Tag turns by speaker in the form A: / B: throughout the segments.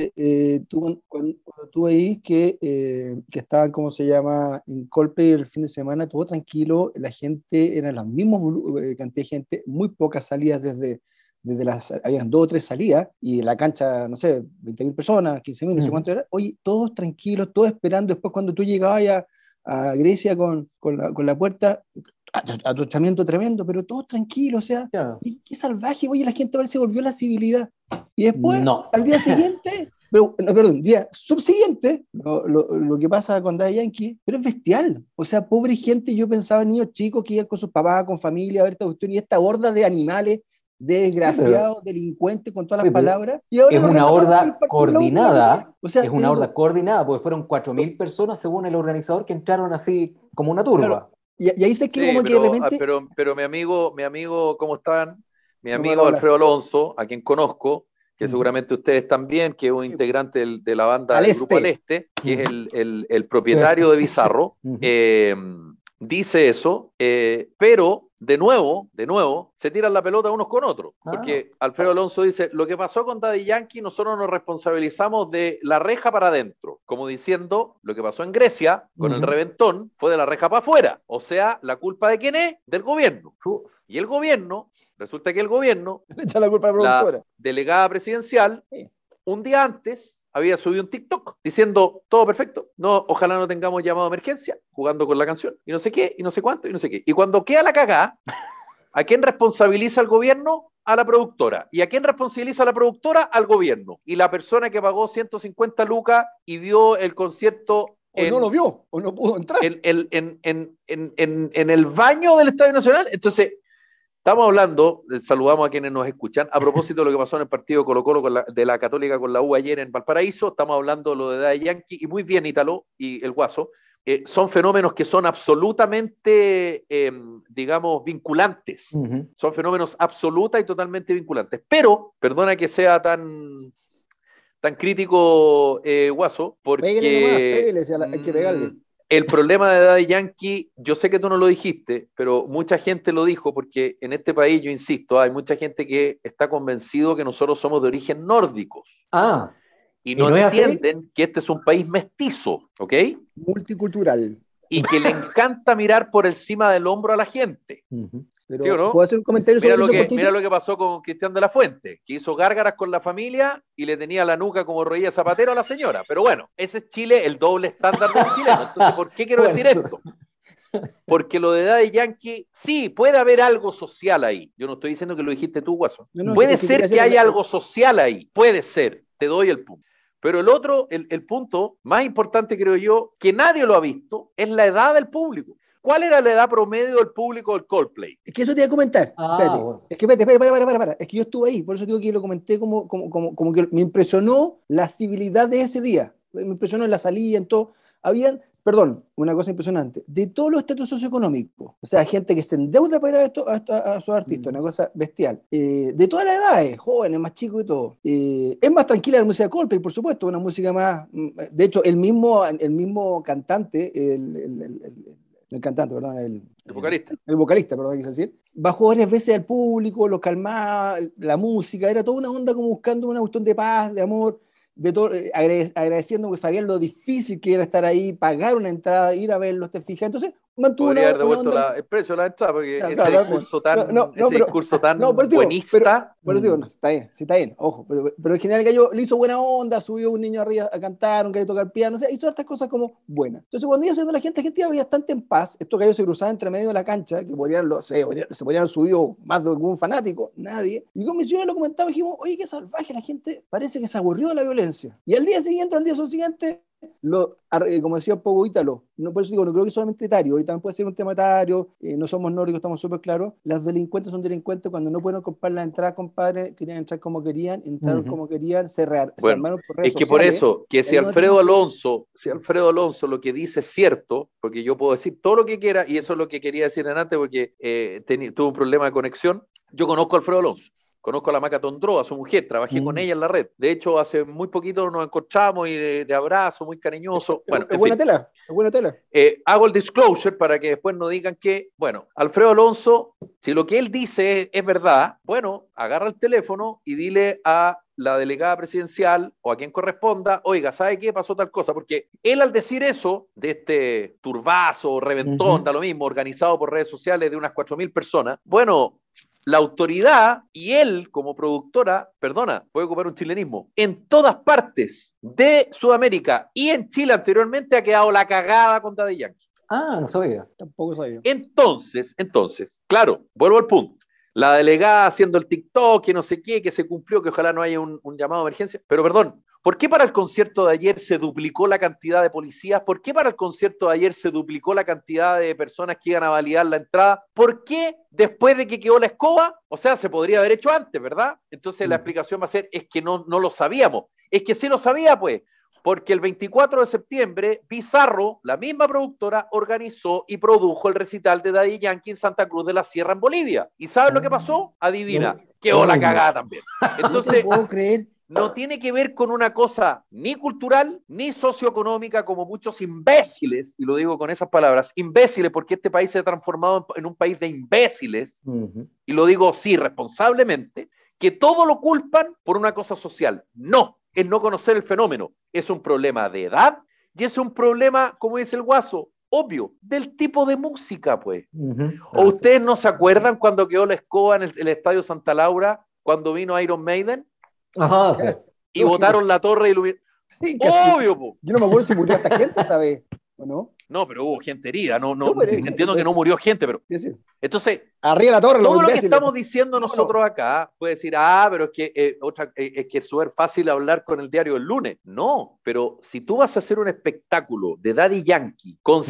A: finalmente cuando tú veis que estaban, ¿cómo se llama?, en Coldplay el fin de semana, todo tranquilo, la gente, eran los mismos cantidad de gente, muy pocas salidas habían 2 o 3 salidas, y en la cancha, no sé, 20.000 personas, 15.000, no sé cuánto era, oye, todos tranquilos, todos esperando. Después cuando tú llegabas a Grecia con la puerta, atochamiento tremendo, pero todos tranquilos, o sea,
B: Claro.
A: qué salvaje, oye, la gente parece que volvió a la civilidad. Y después,
B: No.
A: al día siguiente, pero, no, perdón, día subsiguiente, lo que pasa con Daddy Yankee, pero es bestial. O sea, pobre gente, yo pensaba en niños chicos que iban con sus papás, con familia, a ver esta cuestión, y esta horda de animales,
B: Sí, pero,
A: desgraciados, delincuentes, con todas
B: oye,
A: las
B: pero
A: palabras, y ahora
B: es
A: los
B: una
A: remataron con el
B: horda
A: partido de la U por la
B: coordinada,
A: primera. O sea,
B: es
A: te
B: una horda
A: digo,
B: coordinada, porque fueron 4.000 personas según el organizador que entraron así como una
A: claro,
B: turba.
A: y ahí sé que
C: Sí,
A: como que de repente,
C: pero mi amigo, ¿cómo están? Mi
A: no para
C: amigo
A: hablar.
C: Alfredo Alonso, a quien conozco, que
A: Ujú.
C: seguramente ustedes también, que es un integrante de la banda
A: Al
C: del Grupo Al
A: este.
C: Este, que es
B: Ujú.
C: el propietario de Bizarro,
B: Ujú.
C: dice eso, pero de nuevo, se tiran la pelota unos con otros,
B: Ah,
C: porque Alfredo Alonso dice, lo que pasó con Daddy Yankee, nosotros nos responsabilizamos de la reja para adentro, como diciendo, lo que pasó en Grecia con el
B: ujú.
C: reventón fue de la reja para afuera, o sea, ¿la culpa de quién es? Del gobierno.
B: Fu-
C: Y el gobierno, resulta que el gobierno,
A: Le echa la culpa a la
C: la
A: productora.
C: delegada presidencial,
B: Sí.
C: un día antes había subido un TikTok diciendo todo perfecto, no, ojalá no tengamos llamado de emergencia, jugando con la canción, y no sé qué, y no sé cuánto, y no sé qué. Y cuando queda la cagada, ¿a quién responsabiliza el gobierno? A la productora. ¿Y a quién responsabiliza a la productora? Al gobierno. Y la persona que pagó 150 lucas y vio el concierto
A: O no lo vio, o no pudo entrar.
C: en el baño del Estadio Nacional, entonces estamos hablando, saludamos a quienes nos escuchan, a propósito de lo que pasó en el partido Colo-Colo de la Católica con la U ayer en Valparaíso, estamos hablando de lo de Daddy Yankee, y muy bien Ítalo y el Guaso, son fenómenos que son absolutamente, digamos, vinculantes,
B: Ujú.
C: son fenómenos absoluta y totalmente vinculantes, pero, perdona que sea tan crítico, Guaso,
A: Pégale nomás,
C: porque
A: pégale, si hay que pegarle.
C: el problema de Daddy Yankee, yo sé que tú no lo dijiste, pero mucha gente lo dijo, porque en este país, yo insisto, hay mucha gente que está convencido que nosotros somos de origen nórdicos
B: Ah,
C: y
B: ¿y
C: no
B: no es así?
C: entienden que este es un país mestizo, ¿ok?
A: Multicultural.
C: Y que le encanta mirar por encima del hombro a la gente,
B: Ujú.
C: ¿sí o
A: Pero, ¿puedo
C: no?
A: hacer un comentario
C: Mira
A: sobre
C: lo
A: eso
C: que, mira
A: cortito?
C: lo que pasó con Cristian de la Fuente, que hizo gárgaras con la familia y le tenía la nuca como Rodríguez Zapatero a la señora. Pero bueno, ese es Chile, el doble estándar del chileno. Entonces, ¿por qué quiero
B: Bueno,
C: decir esto? Porque lo de Daddy Yankee, sí, puede haber algo social ahí. Yo no estoy diciendo que lo dijiste tú, Guaso.
A: No, no,
C: Puede
A: es que quería
C: ser
A: hacer
C: que haya algo social ahí, puede ser, te doy el punto. Pero el otro, el punto más importante, creo yo, que nadie lo ha visto, es la edad del público. ¿Cuál era la edad promedio del público del Coldplay?
A: Es que eso te iba a comentar.
B: ah,
A: Espérate.
B: bueno.
A: Es que espérate, para. Es que yo estuve ahí, por eso digo que lo comenté como que me impresionó la civilidad de ese día. Me impresionó en la salida, en todo. Habían, perdón, una cosa impresionante, de todos los estatus socioeconómicos. O sea, gente que se endeuda para ir a sus artistas, una cosa bestial. De todas las edades, jóvenes, más chicos y todo. Es más tranquila la música de Coldplay, por supuesto, una música más. De hecho, el mismo cantante, el cantante, perdón,
C: El vocalista.
A: el vocalista, perdón, quise decir, bajó varias veces al público, lo calmaba, la música, era toda una onda como buscando una cuestión de paz, de amor, de todo, agradeciendo porque sabían lo difícil que era estar ahí, pagar una entrada, ir a verlos, te fijas. Entonces, mantuvo
C: Podría haber
A: una
C: devuelto
A: onda.
C: el precio de la entrada, porque
A: Ya, claro, también. No, no, no,
C: ese discurso
A: no, por
C: tan
A: eso digo, pero,
C: buenista.
A: por eso digo, no, está bien, sí está bien, ojo, pero en general el gallo le hizo buena onda, subió un niño arriba a cantar, un gallo a tocar piano, o sea, hizo estas cosas como buenas. Entonces, cuando iba haciendo la gente iba bastante en paz, estos gallos se cruzaban entre medio de la cancha, que se podrían haber subido más de algún fanático, nadie, y con mi señora lo comentaba y dijimos, oye, qué salvaje, la gente parece que se aburrió de la violencia. Y al día siguiente, como decía Pogo Ítalo, no, por eso digo, no creo que solamente etario, hoy también puede ser un tema etario, no somos nórdicos, estamos súper claros, los delincuentes son delincuentes cuando no pueden comprar la entrada, compadre, querían entrar como querían, entraron
B: Ujú.
A: como querían, se
C: Bueno,
A: armaron por redes
C: es que por
A: sociales,
C: eso, que
A: y ahí no tienen que...
C: Si Alfredo Alonso lo que dice es cierto, porque yo puedo decir todo lo que quiera, y eso es lo que quería decir antes, porque tuve un problema de conexión. Yo conozco a Alfredo Alonso. Conozco a la Maca Tondró, a su mujer, trabajé con
B: Mm.
C: ella en la red. De hecho, hace muy poquito nos encontramos y de abrazo, muy cariñoso. Bueno,
A: Es
C: en
A: buena
C: fin.
A: tela, es buena tela.
C: Hago el disclosure para que después no digan que, bueno, Alfredo Alonso, si lo que él dice es verdad, bueno, agarra el teléfono y dile a la delegada presidencial o a quien corresponda, oiga, ¿sabe qué? Pasó tal cosa, porque él al decir eso, de este turbazo, reventón, da lo mismo, organizado por redes sociales de unas 4.000 personas, bueno, la autoridad y él como productora, perdona, voy a ocupar un chilenismo, en todas partes de Sudamérica y en Chile anteriormente ha quedado la cagada con Daddy Yankee.
B: Ah, no sabía.
A: Tampoco sabía.
C: Entonces, claro, vuelvo al punto. La delegada haciendo el TikTok, que no sé qué, que se cumplió, que ojalá no haya un llamado de emergencia. Pero perdón, ¿por qué para el concierto de ayer se duplicó la cantidad de policías? ¿Por qué para el concierto de ayer se duplicó la cantidad de personas que iban a validar la entrada? ¿Por qué después de que quedó la escoba? O sea, se podría haber hecho antes, ¿verdad? Entonces la explicación va a ser, es que no lo sabíamos. Es que sí lo sabía, pues. Porque el 24 de septiembre, Bizarro, la misma productora, organizó y produjo el recital de Daddy Yankee en Santa Cruz de la Sierra, en Bolivia. ¿Y sabes lo que pasó? Adivina, quedó la cagada también. Entonces,
A: no puedo creer.
C: No tiene que ver con una cosa ni cultural, ni socioeconómica, como muchos imbéciles, y lo digo con esas palabras, imbéciles, porque este país se ha transformado en un país de imbéciles, y lo digo sí, responsablemente, que todo lo culpan por una cosa social. No, es no conocer el fenómeno. Es un problema de edad y es un problema, como dice el Guaso, obvio, del tipo de música, pues. ¿O ustedes no se acuerdan cuando quedó la escoba en el Estadio Santa Laura, cuando vino Iron Maiden?
B: Ajá, sí.
C: Y botaron la torre iluminada.
A: Sí,
C: obvio, po.
A: Yo no me acuerdo si murió esta gente, ¿sabes? ¿O no?
C: No, pero hubo gente herida. No,
A: pero
C: entiendo que no murió gente, pero.
A: Sí.
C: Entonces,
A: arriba la torre,
C: todo lo que estamos diciendo nosotros acá puede decir, pero es que es que es súper fácil hablar con el diario el lunes. No, pero si tú vas a hacer un espectáculo de Daddy Yankee con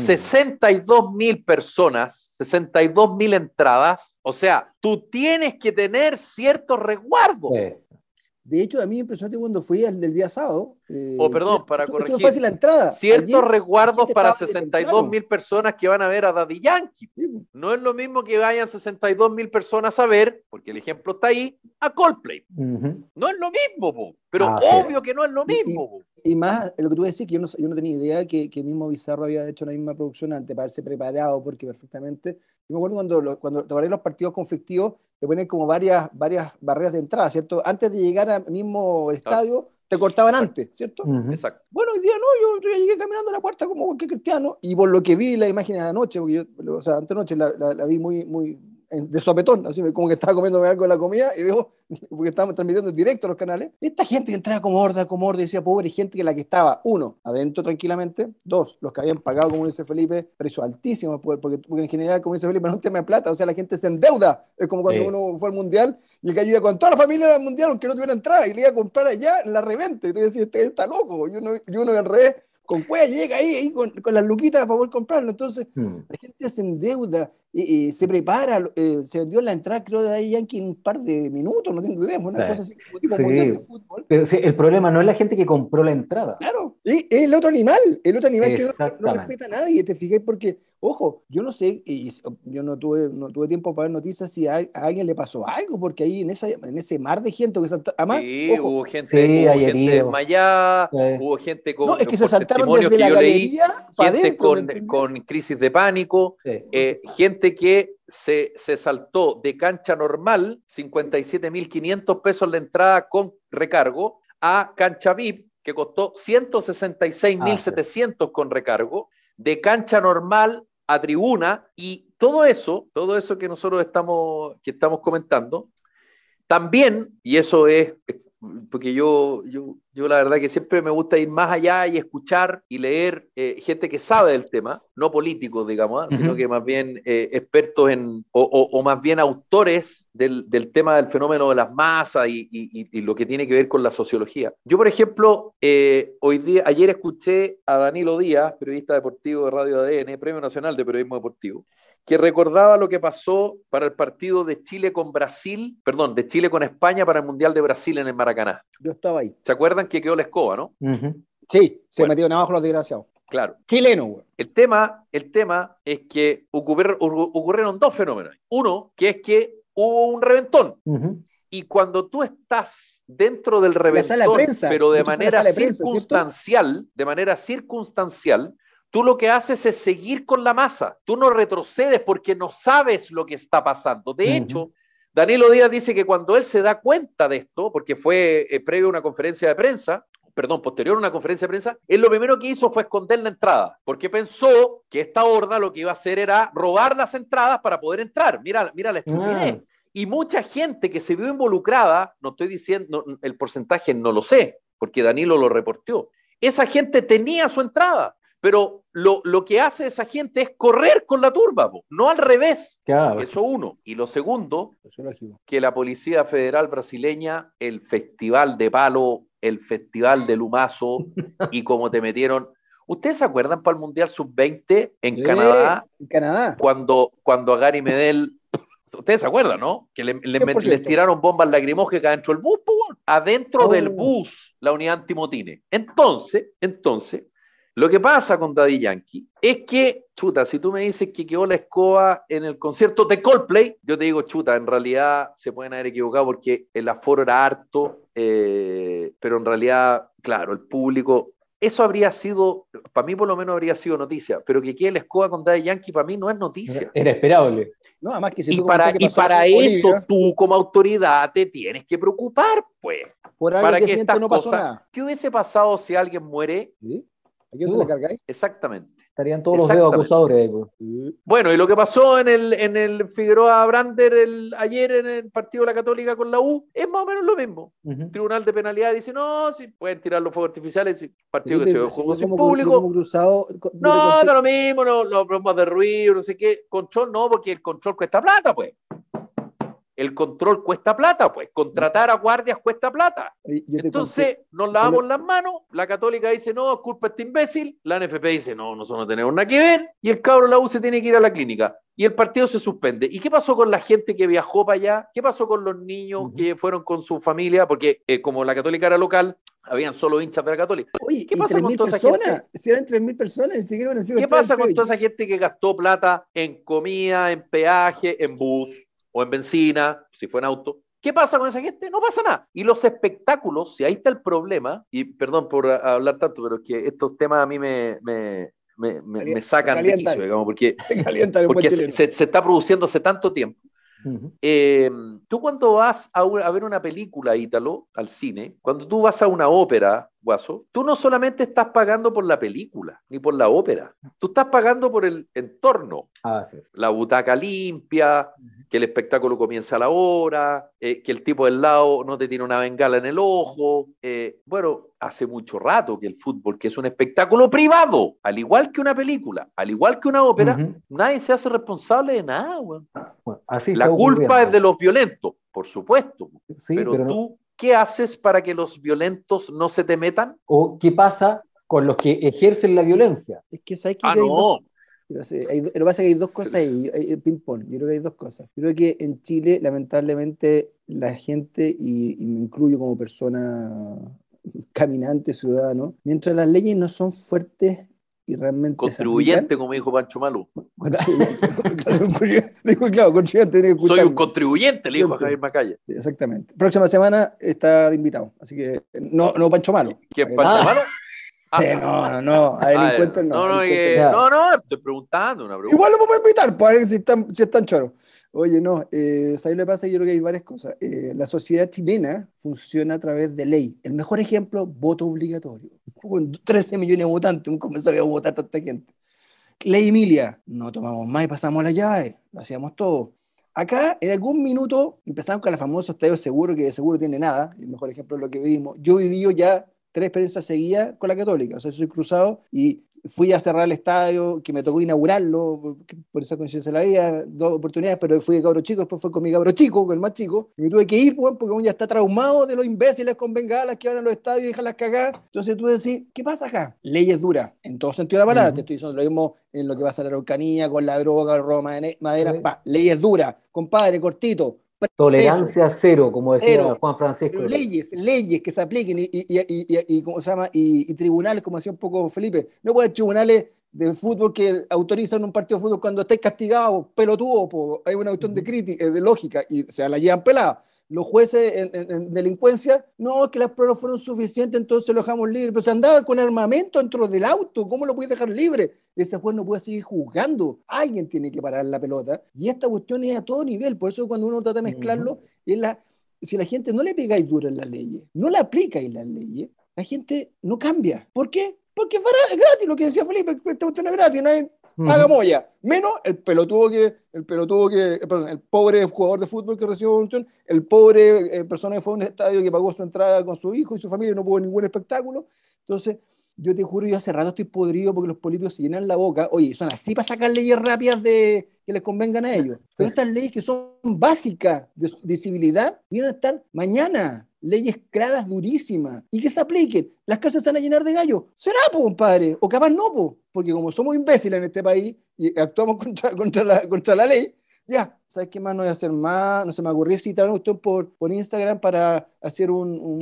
C: 62.000 personas, 62.000 entradas, o sea, tú tienes que tener ciertos resguardos.
B: Sí.
A: De hecho, a mí me impresionó cuando fui al del día sábado.
C: Perdón, para corregir.
A: Fue fácil la entrada.
C: Ciertos resguardos para 62.000 personas que van a ver a Daddy Yankee.
A: Sí.
C: No es lo mismo que vayan 62.000 personas a ver, porque el ejemplo está ahí, a Coldplay. No es lo mismo, po. Pero obvio que no es lo mismo.
A: Y más, lo que tú decís, que yo no tenía idea que mismo Bizarro había hecho la misma producción antes para haberse preparado, porque perfectamente. Yo me acuerdo cuando te los partidos conflictivos, te ponen como varias barreras de entrada, ¿cierto? Antes de llegar al mismo estadio, te cortaban antes, ¿cierto?
C: Exacto.
A: Bueno, hoy día no, yo llegué caminando a la puerta como cualquier cristiano, y por lo que vi la imagen de anoche, porque yo, o sea, antenoche la vi muy de sopetón, así como que estaba comiéndome algo de la comida, y veo, porque estábamos transmitiendo en directo a los canales, esta gente que entraba como horda, y decía, pobre gente que la que estaba, uno, adentro tranquilamente, dos, los que habían pagado, como dice Felipe, precios altísimos, porque en general, como dice Felipe, no es un tema de plata, o sea, la gente se endeuda, es como cuando uno fue al Mundial, y el que iba con toda la familia al Mundial, aunque no tuviera entrada, y le iba a comprar allá en la reventa, y tú decías, este está loco, y uno en revés, con cueva llega ahí con las luquitas para poder comprarlo. Entonces, la gente se endeuda y se prepara. Se vendió la entrada, creo, de Daddy Yankee en un par de minutos, no tengo idea. Fue una cosa así como tipo mundial de fútbol.
B: Pero sí, el problema no es la gente que compró la entrada.
A: Claro, y el otro animal que no respeta a nadie, ¿te fijas? Porque, ojo, yo no sé, yo no tuve tiempo para ver noticias si a alguien le pasó algo, porque ahí en ese mar de gente que saltó, además,
C: hubo gente desmayada, hubo gente con,
A: no, es que se saltaron
C: testimonios
A: desde
C: que
A: la
C: yo leí,
A: galería
C: gente
A: adentro,
C: con crisis de pánico, gente que se saltó de cancha normal, 57.500 pesos la entrada con recargo, a cancha VIP, que costó 166.700 con recargo, de cancha normal a tribuna, y todo eso que nosotros estamos comentando, también, y eso es porque yo la verdad que siempre me gusta ir más allá y escuchar y leer gente que sabe del tema, no políticos, digamos, sino que más bien expertos o más bien autores del tema del fenómeno de las masas y lo que tiene que ver con la sociología. Yo, por ejemplo, ayer escuché a Danilo Díaz, periodista deportivo de Radio ADN, Premio Nacional de Periodismo Deportivo, que recordaba lo que pasó para el partido de Chile con España para el Mundial de Brasil en el Maracaná.
A: Yo estaba ahí.
C: ¿Se acuerdan que quedó la escoba, no?
A: Sí, se metieron abajo los desgraciados.
C: Claro.
A: Chileno, güey.
C: El tema es que ocurrieron dos fenómenos. Uno, que es que hubo un reventón. Y cuando tú estás dentro del reventón, pero de manera circunstancial, tú lo que haces es seguir con la masa. Tú no retrocedes porque no sabes lo que está pasando. De hecho, Danilo Díaz dice que cuando él se da cuenta de esto, porque fue previo a una conferencia de prensa, posterior a una conferencia de prensa, él lo primero que hizo fue esconder la entrada, porque pensó que esta horda lo que iba a hacer era robar las entradas para poder entrar. Mira la estupidez. Y mucha gente que se vio involucrada, no estoy diciendo, el porcentaje no lo sé, porque Danilo lo reportó. Esa gente tenía su entrada, pero lo que hace esa gente es correr con la turba, no al revés.
B: Claro.
C: Eso uno. Y lo segundo, que la Policía Federal brasileña, el Festival de Palo, el Festival de Lumazo, y como te metieron... ¿Ustedes se acuerdan para el Mundial Sub-20 en Canadá?
A: En Canadá.
C: Cuando a Gary Medel... Ustedes se acuerdan, ¿no? Que les tiraron bombas lacrimógenas dentro del bus, adentro del bus, la unidad antimotines. Entonces, lo que pasa con Daddy Yankee es que, chuta, si tú me dices que quedó la escoba en el concierto de Coldplay, yo te digo, chuta, en realidad se pueden haber equivocado porque el aforo era harto, pero en realidad, claro, el público... Eso habría sido, para mí por lo menos habría sido noticia, pero que quede la escoba con Daddy Yankee para mí no es noticia.
B: Era esperable.
A: No, además que si
C: y para eso tú como autoridad te tienes que preocupar, pues.
A: Por algo
C: para
A: que
C: estas
A: no pasó nada.
C: ¿Qué hubiese pasado si alguien muere?
A: ¿Sí? ¿A quién se la cargáis?
C: Exactamente.
B: Estarían todos los dedos acusadores ahí, pues.
C: Bueno, y lo que pasó en el Figueroa Brander ayer en el partido de la Católica con la U es más o menos lo mismo. El Tribunal de Penalidad dice, no, si pueden tirar los fuegos artificiales, partido que se jugó sin público. No, da lo mismo, los bromas de ruido, no sé qué. Control no, porque el control cuesta plata, pues. El control cuesta plata, pues. Contratar a guardias cuesta plata. Entonces, nos lavamos las manos. La Católica dice, no, es culpa de este imbécil. La NFP dice, no, nosotros no tenemos nada que ver. Y el cabro de la U se tiene que ir a la clínica. Y el partido se suspende. ¿Y qué pasó con la gente que viajó para allá? ¿Qué pasó con los niños que fueron con su familia? Porque como la Católica era local, habían solo hinchas de la Católica.
A: Oye, ¿qué pasa con toda esa gente? Si eran 3.000 personas, ni siquiera van a ser.
C: ¿Qué pasa con toda esa gente que gastó plata en comida, en peaje, en bus? O en benzina, si fue en auto. ¿Qué pasa con esa gente? No pasa nada. Y los espectáculos, si ahí está el problema, y perdón por hablar tanto, pero es que estos temas a mí me sacan de quicio, digamos, porque se está produciendo hace tanto tiempo. Tú cuando vas a ver una película, Ítalo, al cine, cuando tú vas a una ópera, Guaso, tú no solamente estás pagando por la película, ni por la ópera, tú estás pagando por el entorno.
B: Sí.
C: La butaca limpia, que el espectáculo comienza a la hora, que el tipo del lado no te tiene una bengala en el ojo. Bueno, hace mucho rato que el fútbol, que es un espectáculo privado, al igual que una película, al igual que una ópera, nadie se hace responsable de nada, güey.
B: Bueno, así
C: la culpa es de los violentos, por supuesto.
B: Sí,
C: pero tú, no. ¿Qué haces para que los violentos no se te metan?
B: ¿O qué pasa con los que ejercen la violencia?
A: Es que ¿sabes qué?
C: No.
A: Lo que pasa es que hay dos cosas ahí, ping-pong. Yo creo que hay dos cosas. Yo creo que en Chile, lamentablemente, la gente, y me incluyo como persona caminante, ciudadano, mientras las leyes no son fuertes y realmente
C: contribuyente, como dijo Pancho Malú.
A: Claro, contribuyente.
C: Soy un contribuyente, le dijo a Javier Macaya.
A: Exactamente. Próxima semana está de invitado, así que no Pancho Malo.
C: ¿Quién, Pancho Malo?
A: No, a delincuentes no.
C: No, estoy preguntando una pregunta.
A: Igual lo podemos invitar, para ver si están choros. Oye, no, ¿sabes lo que pasa? Yo creo que hay varias cosas. La sociedad chilena funciona a través de ley. El mejor ejemplo, voto obligatorio. Con 13 millones de votantes, ¿cómo sabía votar tanta gente? Ley Emilia, no tomamos más y pasamos la llave, lo hacíamos todo. Acá, en algún minuto, empezamos con el famoso estadio seguro, que de seguro tiene nada, el mejor ejemplo es lo que vivimos. Yo viví ya 3 experiencias seguidas con la Católica, o sea, soy cruzado y fui a cerrar el estadio, que me tocó inaugurarlo, por esa coincidencia de la vida, 2 oportunidades, pero fui de cabro chico, después fue con mi cabro chico, con el más chico, y me tuve que ir, porque uno ya está traumado de los imbéciles con bengalas que van a los estadios y dejan las cagadas. Entonces tú decís, ¿qué pasa acá? Leyes duras, en todo sentido de la palabra, te estoy diciendo lo mismo en lo que pasa a la Araucanía, con la droga, el robo de madera, leyes duras, compadre, cortito.
B: Tolerancia cero, como decía Juan Francisco.
A: Pero leyes que se apliquen y ¿cómo se llama? Y tribunales, como decía un poco Felipe. No pueden tribunales de fútbol que autorizan un partido de fútbol cuando estáis castigados, pelotudo, po, hay una cuestión de crítica, de lógica, y se la llevan pelada. Los jueces en delincuencia, no, es que las pruebas fueron suficientes, entonces lo dejamos libre. Pero se andaba con armamento dentro del auto, ¿cómo lo puedes dejar libre? Ese juez no puede seguir juzgando. Alguien tiene que parar la pelota. Y esta cuestión es a todo nivel. Por eso cuando uno trata de mezclarlo, si la gente no le pegáis duro en las leyes, no la aplicáis las leyes, la gente no cambia. ¿Por qué? Porque es gratis, lo que decía Felipe, esta cuestión es gratis, no hay paga moya. Menos el pobre jugador de fútbol que recibió voluntad, el pobre persona que fue a un estadio que pagó su entrada con su hijo y su familia y no pudo ningún espectáculo. Entonces, yo te juro, yo hace rato estoy podrido porque los políticos se llenan la boca. Oye, son así para sacar leyes rápidas que les convengan a ellos. Pero estas leyes que son básicas de civilidad, vienen a estar mañana. Leyes claras, durísimas, y que se apliquen. Las casas se van a llenar de gallos. Será, po, compadre, o capaz no, po, porque como somos imbéciles en este país y actuamos contra la ley, ya, ¿sabes qué más? No voy a hacer más, no se me ocurrió citar a usted por Instagram para hacer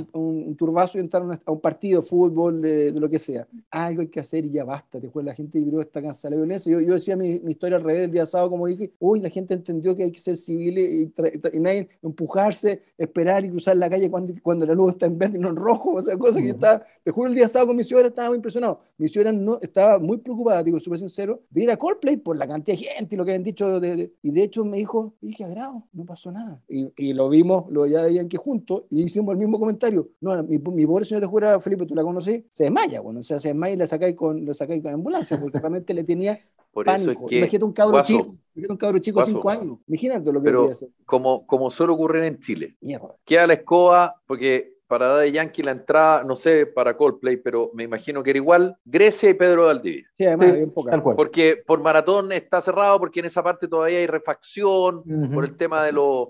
A: un turbazo y entrar a un partido de fútbol, de lo que sea. Algo hay que hacer y ya basta. Después la gente creo está cansada de la violencia. Yo decía mi historia al revés el día sábado, como dije, uy, la gente entendió que hay que ser civiles y nadie empujarse, esperar y cruzar la calle cuando la luz está en verde y no en rojo, o sea, cosas que estaba, te juro, el día sábado con mi señora estaba muy impresionado. Mi señora no, estaba muy preocupada, digo, súper sincero, de ir a Coldplay por la cantidad de gente y lo que habían dicho, y de hecho me dijo, y qué agrado, no pasó nada. Y lo vimos, ya veían que juntos, y hicimos el mismo comentario. No, mi pobre señora, te juro, Felipe, tú la conocí, se desmaya, bueno, o sea, se desmaya y la sacáis con ambulancia, porque realmente le tenía
C: Por
A: pánico.
C: eso es que,
A: Imagínate un cabro chico de 5 años. Imagínate lo que podía hacer.
C: Como suele ocurrir en Chile,
A: Mierda.
C: queda la escoba, porque para Daddy Yankee la entrada, no sé, para Coldplay, pero me imagino que era igual, Grecia y Pedro de Valdivia.
A: Sí, además, bien poca.
B: Tal cual.
C: Porque por maratón está cerrado, porque en esa parte todavía hay refacción, por el tema de los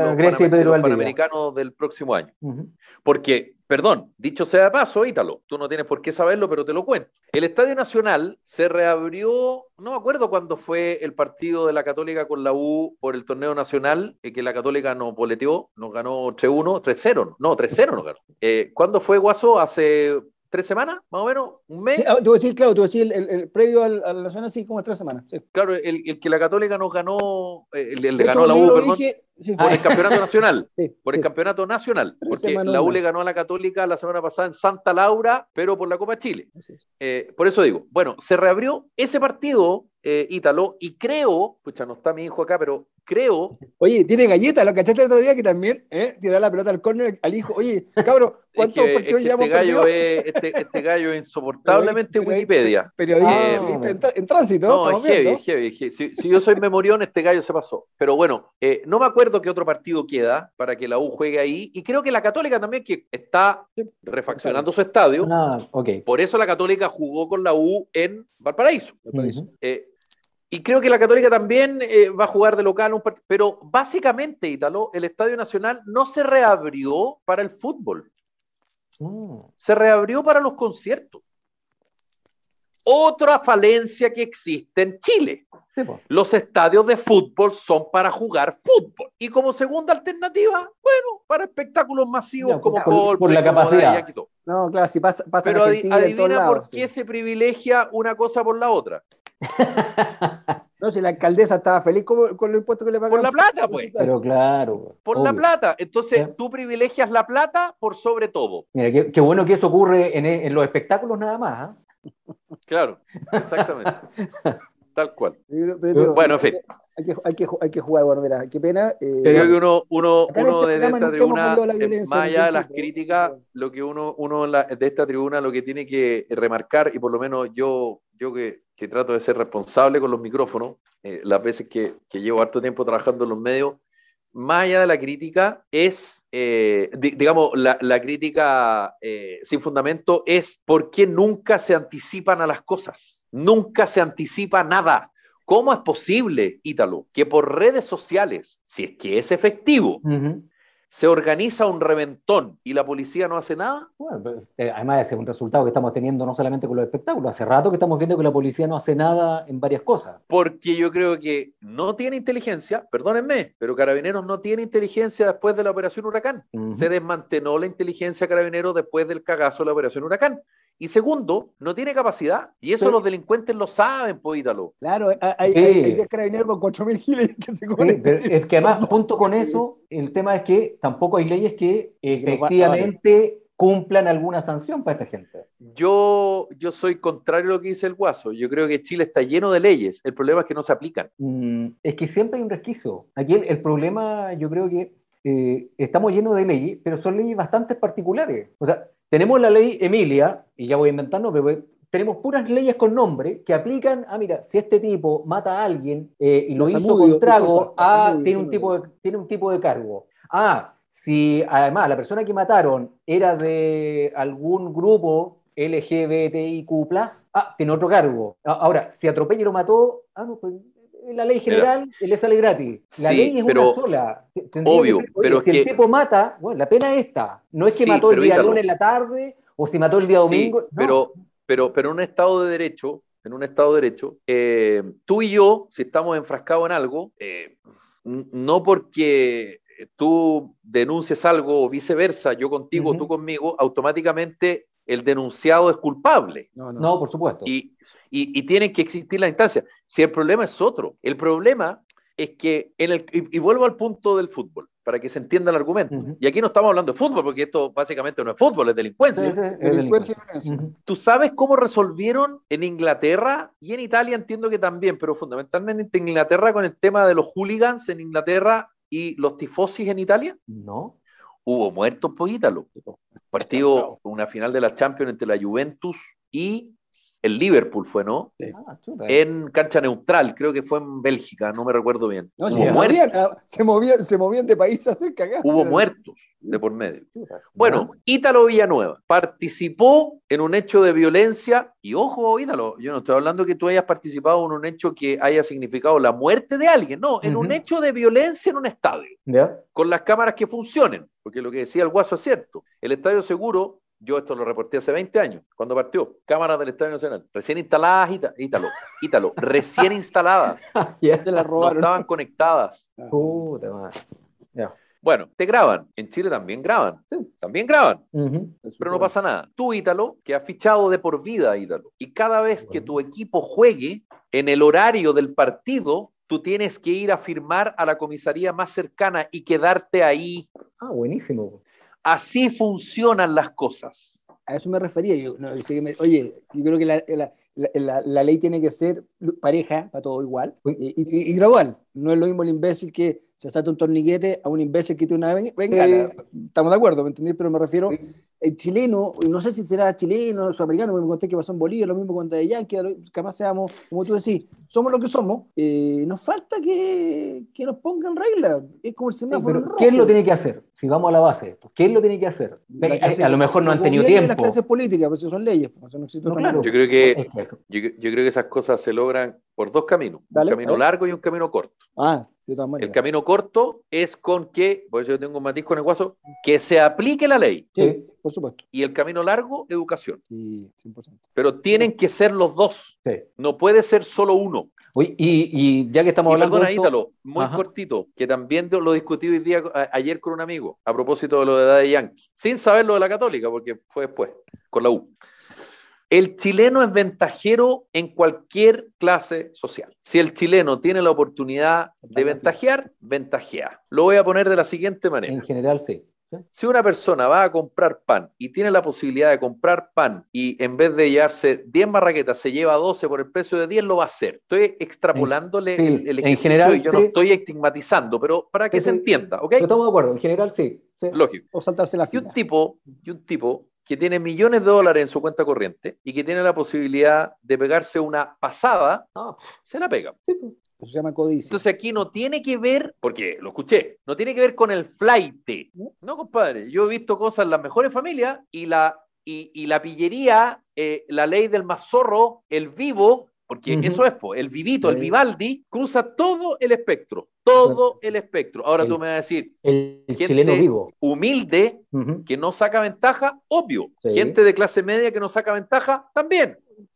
C: panamericanos del próximo año. Porque, perdón, dicho sea de paso, Ítalo, tú no tienes por qué saberlo, pero te lo cuento. El Estadio Nacional se reabrió, no me acuerdo cuándo fue el partido de la Católica con la U por el torneo nacional, que la Católica nos boleteó, nos ganó 3-1, 3-0, no, 3-0 nos ganó. ¿Cuándo fue, Guaso? ¿Hace 3 semanas, más o menos? ¿Un mes?
A: Sí, tú decís, claro, el previo al Nacional, sí, como 3 semanas. Sí.
C: Claro, el que la Católica nos ganó, le ganó a la U, perdón, sí, por el campeonato nacional. Sí, por el campeonato nacional. Porque la U le ganó a la Católica la semana pasada en Santa Laura, pero por la Copa Chile. Por eso digo, bueno, se reabrió ese partido, Ítalo, y creo, pucha, no está mi hijo acá, pero creo...
A: Oye, tiene galleta, lo cachaste el otro día que también, tirar la pelota al córner al hijo. Oye, cabrón, ¿cuántos partidos llevamos perdidos?
C: Este gallo es insoportablemente Wikipedia.
A: Periodista en tránsito.
C: No, es heavy. Si yo soy memorión, este gallo se pasó. Pero bueno, no me acuerdo qué otro partido queda para que la U juegue ahí. Y creo que la Católica también, que está refaccionando su estadio.
B: Okay.
C: Por eso la Católica jugó con la U en Valparaíso. Y creo que la Católica también va a jugar de local un partido. Pero básicamente, Ítalo, el Estadio Nacional no se reabrió para el fútbol. Se reabrió para los conciertos. Otra falencia que existe en Chile. Sí, pues. Los estadios de fútbol son para jugar fútbol. Y como segunda alternativa, bueno, para espectáculos masivos ya, como Coldplay,
B: por la capacidad.
A: No, claro, si pasa
C: pero adivina por qué se privilegia una cosa por la otra.
A: No, si la alcaldesa estaba feliz con el impuesto que le pagaron.
C: Por la plata, pues.
B: Pero claro.
C: Por la plata. Entonces, tú privilegias la plata por sobre todo.
B: Mira, qué bueno que eso ocurre en los espectáculos nada más.
C: Claro, exactamente. Tal cual.
A: Pero,
C: bueno, en fin.
A: Hay que jugar, bueno, verá, qué pena.
C: Creo que uno de esta tribuna, más allá de las críticas, lo que uno de esta tribuna lo que tiene que remarcar, y por lo menos yo que trato de ser responsable con los micrófonos, las veces que llevo harto tiempo trabajando en los medios, más allá de la crítica, es, digamos, la crítica sin fundamento es por qué nunca se anticipan a las cosas. Nunca se anticipa nada. ¿Cómo es posible, Ítalo, que por redes sociales, si es que es efectivo, se organiza un reventón y la policía no hace nada?
B: Bueno, además ese es un resultado que estamos teniendo no solamente con los espectáculos, hace rato que estamos viendo que la policía no hace nada en varias cosas.
C: Porque yo creo que no tiene inteligencia, perdónenme, pero Carabineros no tiene inteligencia después de la Operación Huracán. Se desmanteló la inteligencia de Carabineros después del cagazo de la Operación Huracán. Y segundo, no tiene capacidad. Y eso
B: Sí.
C: los delincuentes lo saben, po, Ítalo.
A: Claro, hay
B: Sí.
A: 10 carabineros con 4.000 giles que se
B: Sí,
A: conectan.
B: pero es que además, junto con eso, el tema es que tampoco hay leyes que efectivamente cumplan alguna sanción para esta gente.
C: Yo soy contrario a lo que dice el Guaso. Yo creo que Chile está lleno de leyes. El problema es que no se aplican.
B: Es que siempre hay un resquicio. Aquí el problema, yo creo que estamos llenos de leyes, pero son leyes bastante particulares. O sea, tenemos la ley Emilia, y ya voy a inventarnos, pero tenemos puras leyes con nombre que aplican, mira, si este tipo mata a alguien y lo hizo con trago, tiene un tipo de cargo. Si además la persona que mataron era de algún grupo LGBTIQ+, tiene otro cargo. Ahora, si atropella y lo mató, no, pues la ley general le sale gratis. La ley es una sola. Tendría
C: obvio,
B: que ser,
C: pero
B: si el tipo mata, bueno, la pena es esta. No es que mató el día lunes en la tarde o si mató el día domingo.
C: Sí, no. pero en un Estado de Derecho, tú y yo, si estamos enfrascados en algo, no porque tú denuncies algo o viceversa, yo contigo, tú conmigo, automáticamente el denunciado es culpable.
B: No, por supuesto.
C: Y tienen que existir las instancias. Si el problema es otro, el problema es que, y vuelvo al punto del fútbol, para que se entienda el argumento. Y aquí no estamos hablando de fútbol, porque esto básicamente no es fútbol, es delincuencia.
A: Sí, delincuencia y violencia.
C: ¿Tú sabes cómo resolvieron en Inglaterra? Y en Italia entiendo que también, pero fundamentalmente en Inglaterra con el tema de los hooligans en Inglaterra y los tifosis en Italia.
B: No.
C: Hubo muertos por Ítalo. Partido, una final de la Champions entre la Juventus y el Liverpool fue, ¿no?
A: Sí.
C: En cancha neutral, creo que fue en Bélgica, no me recuerdo bien.
A: No, se movían de país a hacer cagadas.
C: Hubo muertos de por medio. Bueno, Ítalo Villanueva participó en un hecho de violencia, y ojo, Ítalo, yo no estoy hablando que tú hayas participado en un hecho que haya significado la muerte de alguien, no, en un hecho de violencia en un estadio, con las cámaras que funcionen, porque lo que decía el Guaso es cierto, el Estadio Seguro. Yo esto lo reporté hace 20 años, cuando partió. Cámaras del Estadio Nacional. Recién instaladas, Ítalo. Recién instaladas.
A: Te la robaron.
C: No estaban conectadas.
B: Puta madre.
C: Bueno, te graban. En Chile también graban.
B: Sí.
C: También graban. Pero no pasa nada. Tú, Ítalo, que has fichado de por vida, Ítalo, y cada vez que tu equipo juegue, en el horario del partido, tú tienes que ir a firmar a la comisaría más cercana y quedarte ahí.
B: Buenísimo.
C: Así funcionan las cosas.
A: A eso me refería. Yo creo que la ley tiene que ser pareja para todo igual y gradual. No es lo mismo el imbécil que se salta un torniquete a un imbécil que tiene una bengala. Estamos de acuerdo, ¿me entendés? Pero me refiero, el chileno, no sé si será chileno o sudamericano, me conté que pasó en Bolivia, lo mismo cuando de Yankee, capaz seamos, como tú decís, somos lo que somos, nos falta que nos pongan reglas. Es como el semáforo rojo.
B: ¿Quién lo tiene que hacer? Si vamos a la base de esto, ¿quién lo tiene que hacer? A lo mejor no han tenido tiempo.
A: Las clases políticas, pues eso son leyes. Pues eso no existe
B: claro.
C: Yo creo que esas cosas se logran por dos caminos. Un camino largo y un camino corto.
A: De todas maneras.
C: El camino corto es con que, por eso yo tengo un matiz con el Guaso, que se aplique la ley.
A: Sí, por supuesto.
C: Y el camino largo, educación.
A: Sí, 100%.
C: Pero tienen que ser los dos.
B: Sí.
C: No puede ser solo uno.
B: Oye, y ya que estamos hablando
C: perdona,
B: de esto,
C: Ítalo, muy cortito, que también lo discutí hoy día, ayer con un amigo, a propósito de lo de Daddy Yankee, sin saber lo de la Católica, porque fue después, con la U. El chileno es ventajero en cualquier clase social. Si el chileno tiene la oportunidad de ventajear, ventajea. Lo voy a poner de la siguiente manera.
B: En general, sí.
C: Si una persona va a comprar pan y tiene la posibilidad de comprar pan y en vez de llevarse 10 marraquetas se lleva 12 por el precio de 10, lo va a hacer. Estoy extrapolándole el ejercicio, en general, y yo no estoy estigmatizando, pero para que se entienda, ¿ok?
B: Pero estamos de acuerdo, en general sí.
C: Lógico.
A: O saltarse la fila.
C: Y un tipo que tiene millones de dólares en su cuenta corriente y que tiene la posibilidad de pegarse una pasada, se la pega.
A: Sí. Eso se llama codicia.
C: Entonces aquí no tiene que ver, porque lo escuché, no tiene que ver con el flaite. No, compadre, yo he visto cosas en las mejores familias y la pillería, la ley del más zorro, el vivo, porque eso es, el vivito, el Vivaldi, cruza todo el espectro. Todo el espectro. Ahora tú me vas a decir,
B: el chileno vivo,
C: humilde, que no saca ventaja, obvio. Gente de clase media que no saca ventaja, también.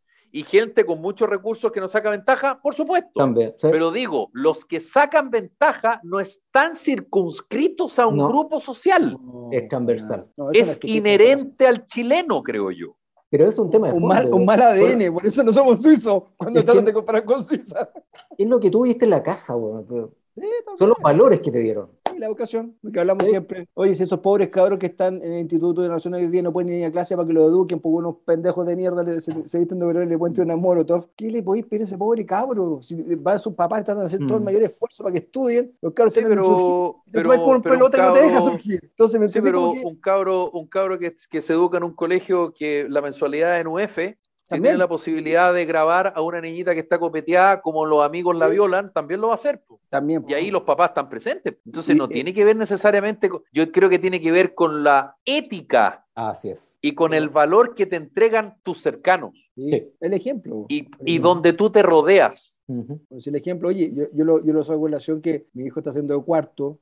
C: Y gente con muchos recursos que no saca ventaja, por supuesto.
B: También,
C: Pero digo, los que sacan ventaja no están circunscritos a un grupo social.
B: Es transversal.
C: Es inherente al chileno, creo yo.
B: Pero es un tema de fondo.
A: Un mal ADN, por eso no somos suizos cuando
B: Es
A: tratan
B: que-
A: de comparar con Suiza.
B: Es lo que tú viste en la casa, weón.
A: Sí,
B: Son los
A: también.
B: valores que te dieron.
A: Y la educación, lo que hablamos
B: Sí.
A: siempre. Oye, si esos pobres cabros que están en el Instituto de Nacional hoy día no pueden ir a clase para que lo eduquen, porque unos pendejos de mierda se visten de verano y le pueden tirar una molotov, ¿qué le podéis pedir a ese pobre cabro? Si va a sus papás, están a hacer todo el mayor esfuerzo para que estudien, los cabros
C: Sí,
A: tienen que surgir. Te puedes con un
C: pero
A: pelota y no te deja surgir. Entonces, ¿me
C: sí,
A: entendés? Como
C: pero
A: que
C: un cabro que se educa en un colegio que la mensualidad es en UF, si
A: también.
C: tiene la posibilidad de grabar a una niñita que está copeteada como los amigos la violan, también lo va a hacer, po.
A: También.
C: Y ahí los papás están presentes. Entonces
A: Y,
C: no tiene que ver necesariamente, yo creo que tiene que ver con la ética
B: Así es.
C: y con el valor que te entregan tus cercanos
B: Sí.
A: El ejemplo.
C: y donde tú te rodeas.
B: Ujú.
A: Pues el ejemplo, oye, yo lo saco en relación que mi hijo está haciendo de cuarto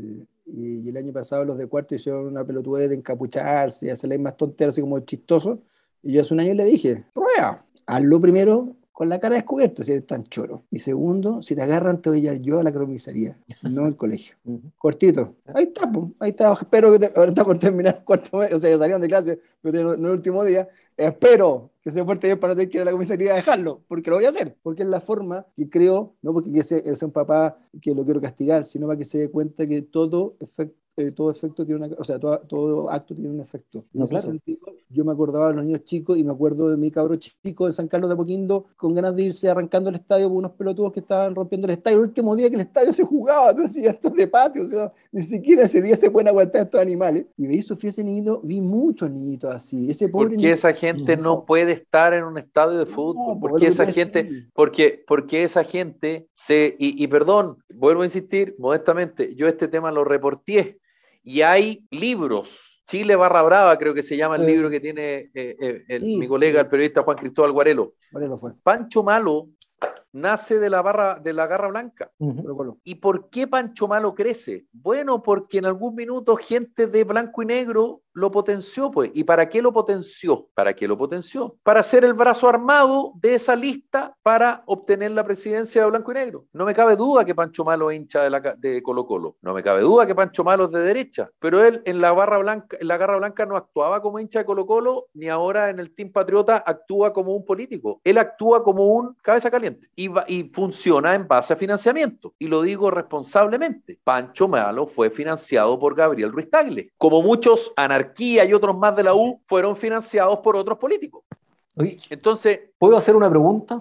A: y el año pasado los de cuarto hicieron una pelotudez de encapucharse y hacerle más tonteras así como chistoso. Y yo hace un año le dije, prueba, hazlo primero con la cara descubierta si eres tan choro. Y segundo, si te agarran te voy a llevar yo a la comisaría, no al colegio.
B: Ujú.
A: Cortito. Ahí está, po, ahí está. Espero que ahora está por terminar el cuarto mes, o sea, ya salieron de clase, pero no el último día. Espero que se porte bien para no tener que ir a la comisaría a dejarlo, porque lo voy a hacer, porque es la forma que creo, no porque sea un papá que lo quiero castigar, sino para que se dé cuenta que todo efecto tiene una, o sea, todo acto tiene un efecto. En
B: No,
A: ese
B: claro.
A: sentido, yo me acordaba de los niños chicos y me acuerdo de mi cabro chico en San Carlos de Apoquindo con ganas de irse arrancando el estadio por unos pelotudos que estaban rompiendo el estadio. El último día que el estadio se jugaba, tú decías, esto es de patio, o sea, ni siquiera ese día se pueden aguantar estos animales. Y veí sufrir ese niñito, vi muchos niñitos así, ese pobre
C: Porque
A: niño.
C: esa gente no puede estar en un estadio de fútbol,
A: No,
C: porque
A: lo que
C: esa
A: tú
C: gente,
A: decís.
C: porque esa gente y perdón, vuelvo a insistir modestamente, yo este tema lo reporté y hay libros, Chile barra brava creo que se llama el libro que tiene
A: Sí,
C: mi colega, el periodista Juan Cristóbal Guarelo.
A: vale, lo fue.
C: Pancho Malo nace de la Garra Blanca.
B: Ujú.
A: Colo Colo.
C: ¿Y por qué Pancho Malo crece? Bueno, porque en algún minuto gente de blanco y negro lo potenció, pues. ¿Y para qué lo potenció? ¿Para qué lo potenció? Para ser el brazo armado de esa lista para obtener la presidencia de blanco y negro. No me cabe duda que Pancho Malo es hincha de Colo Colo. No me cabe duda que Pancho Malo es de derecha. Pero él en la Garra Blanca no actuaba como hincha de Colo Colo, ni ahora en el Team Patriota actúa como un político. Él actúa como un cabeza caliente. Y funciona en base a financiamiento. Y lo digo responsablemente. Pancho Malo fue financiado por Gabriel Ruiz Tagle. Como muchos Anarquía y otros más de la U fueron financiados por otros políticos.
B: Oye,
C: Entonces,
B: ¿puedo hacer una pregunta?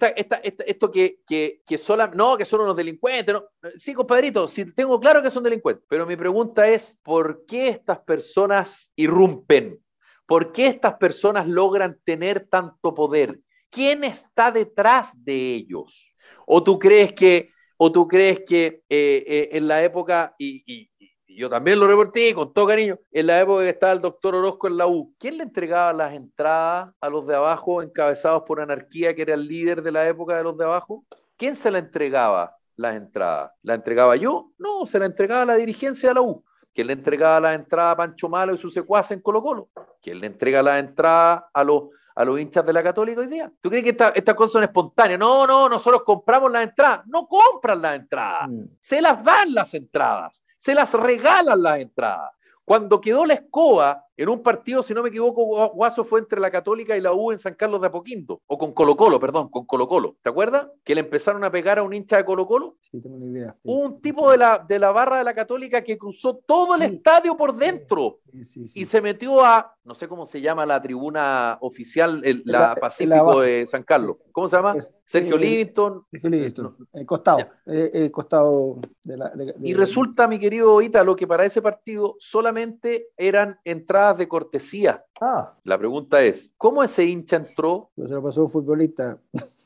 C: esto que son unos delincuentes. No. Sí, compadrito, sí, tengo claro que son delincuentes. Pero mi pregunta es, ¿por qué estas personas irrumpen? ¿Por qué estas personas logran tener tanto poder? ¿Quién está detrás de ellos? ¿O tú crees que en la época, y yo también lo reporté con todo cariño, en la época que estaba el doctor Orozco en la U, ¿quién le entregaba las entradas a los de abajo encabezados por Anarquía, que era el líder de la época de los de abajo? ¿Quién se la entregaba las entradas? ¿La entregaba yo? No, se la entregaba la dirigencia de la U. ¿Quién le entregaba las entradas a Pancho Malo y sus secuaces en Colo Colo? ¿Quién le entrega las entradas a los hinchas de la Católica hoy día? ¿Tú crees que estas cosas son espontáneas? No, nosotros compramos las entradas. No compran las entradas. Se las dan las entradas. Se las regalan las entradas. Cuando quedó la escoba en un partido, si no me equivoco, Guaso fue entre la Católica y la U en San Carlos de Apoquindo, o con Colo Colo, perdón, con Colo Colo. ¿Te acuerdas? Que le empezaron a pegar a un hincha de Colo Colo.
A: Sí, tengo una idea. Sí.
C: Un tipo de la barra de la Católica que cruzó todo el estadio por dentro y se metió a, no sé cómo se llama la tribuna oficial, la Pacífico de San Carlos. ¿Cómo se llama? Sergio Livingston.
A: Sergio Livingston, costado. Costado
C: Y resulta, mi querido Ítalo, que para ese partido solamente eran entradas de cortesía. La pregunta es, ¿cómo ese hincha entró?
A: Pues se lo pasó un futbolista.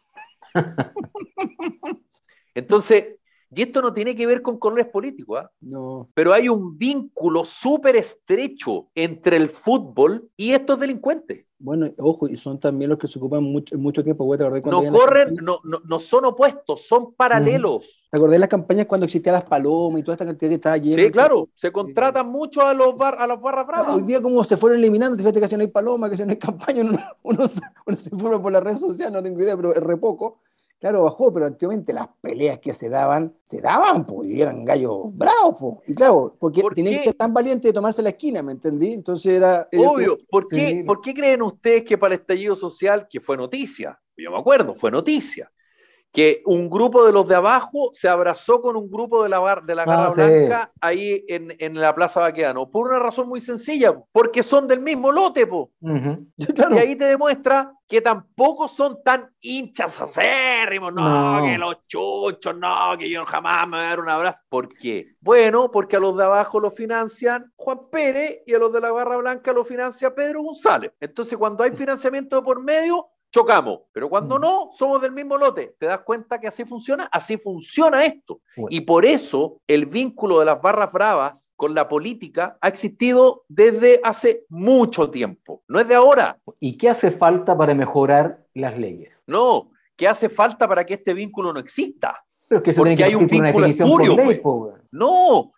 C: Entonces, y esto no tiene que ver con colores políticos, ¿eh?
A: No.
C: Pero hay un vínculo súper estrecho entre el fútbol y estos delincuentes.
A: Bueno, ojo, y son también los que se ocupan mucho tiempo. ¿Te acordás cuando
C: No corren, no son opuestos, son paralelos.
A: ¿Te acordás de las campañas cuando existían las palomas y toda esta cantidad que estaba llena?
C: Sí, claro, se contratan mucho a las barras bravas.
A: Hoy día como se fueron eliminando, fíjate que si no hay paloma, que si no hay campaña, uno se forma por las redes sociales, no tengo idea, pero es re poco. Claro, bajó, pero antiguamente las peleas que se daban, pues, y eran gallos bravos, pues. Y claro, porque
C: ¿Por
A: tenían que ser
C: qué?
A: tan valientes de tomarse la esquina, ¿me entendí? Entonces era, ellos tuvieron
C: Obvio, ¿por qué,
B: Sí,
C: por qué creen ustedes que para el estallido social, que fue noticia, yo me acuerdo, fue noticia, que un grupo de los de abajo se abrazó con un grupo de la Garra
B: ah, sí.
C: Blanca ahí en la Plaza Baqueano? Por una razón muy sencilla, porque son del mismo lote, po.
B: Ujú.
C: Y
A: claro,
C: ahí te demuestra que tampoco son tan hinchas acérrimos, no, que
B: No.
C: los chuchos, no, que yo jamás me voy a dar un abrazo. ¿Por qué? Bueno, porque a los de abajo los financian Juan Pérez y a los de la Garra Blanca los financia Pedro González. Entonces, cuando hay financiamiento por medio, chocamos, pero cuando
B: Ujú.
C: no, somos del mismo lote. ¿Te das cuenta que así funciona esto?
B: Bueno,
C: Y por eso el vínculo de las barras bravas con la política ha existido desde hace mucho tiempo. No es de ahora,
B: ¿y qué hace falta para mejorar las leyes?
C: no. ¿Qué hace falta para que este vínculo no exista?
B: Pero es que eso tiene
C: Porque
B: que
C: hay un
B: partir por una
C: vínculo
B: definición por
C: espurio,
B: ley,
C: pues.
B: po, weón.
C: No,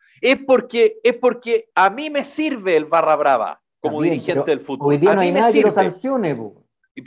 C: es porque a mí me sirve el barra brava
B: Está
C: como
B: bien,
C: dirigente
B: pero
C: del
B: hoy
C: fútbol.
B: día
C: A
B: no hay
C: mí me
B: nada que lo
C: sirve.
B: sancione, po.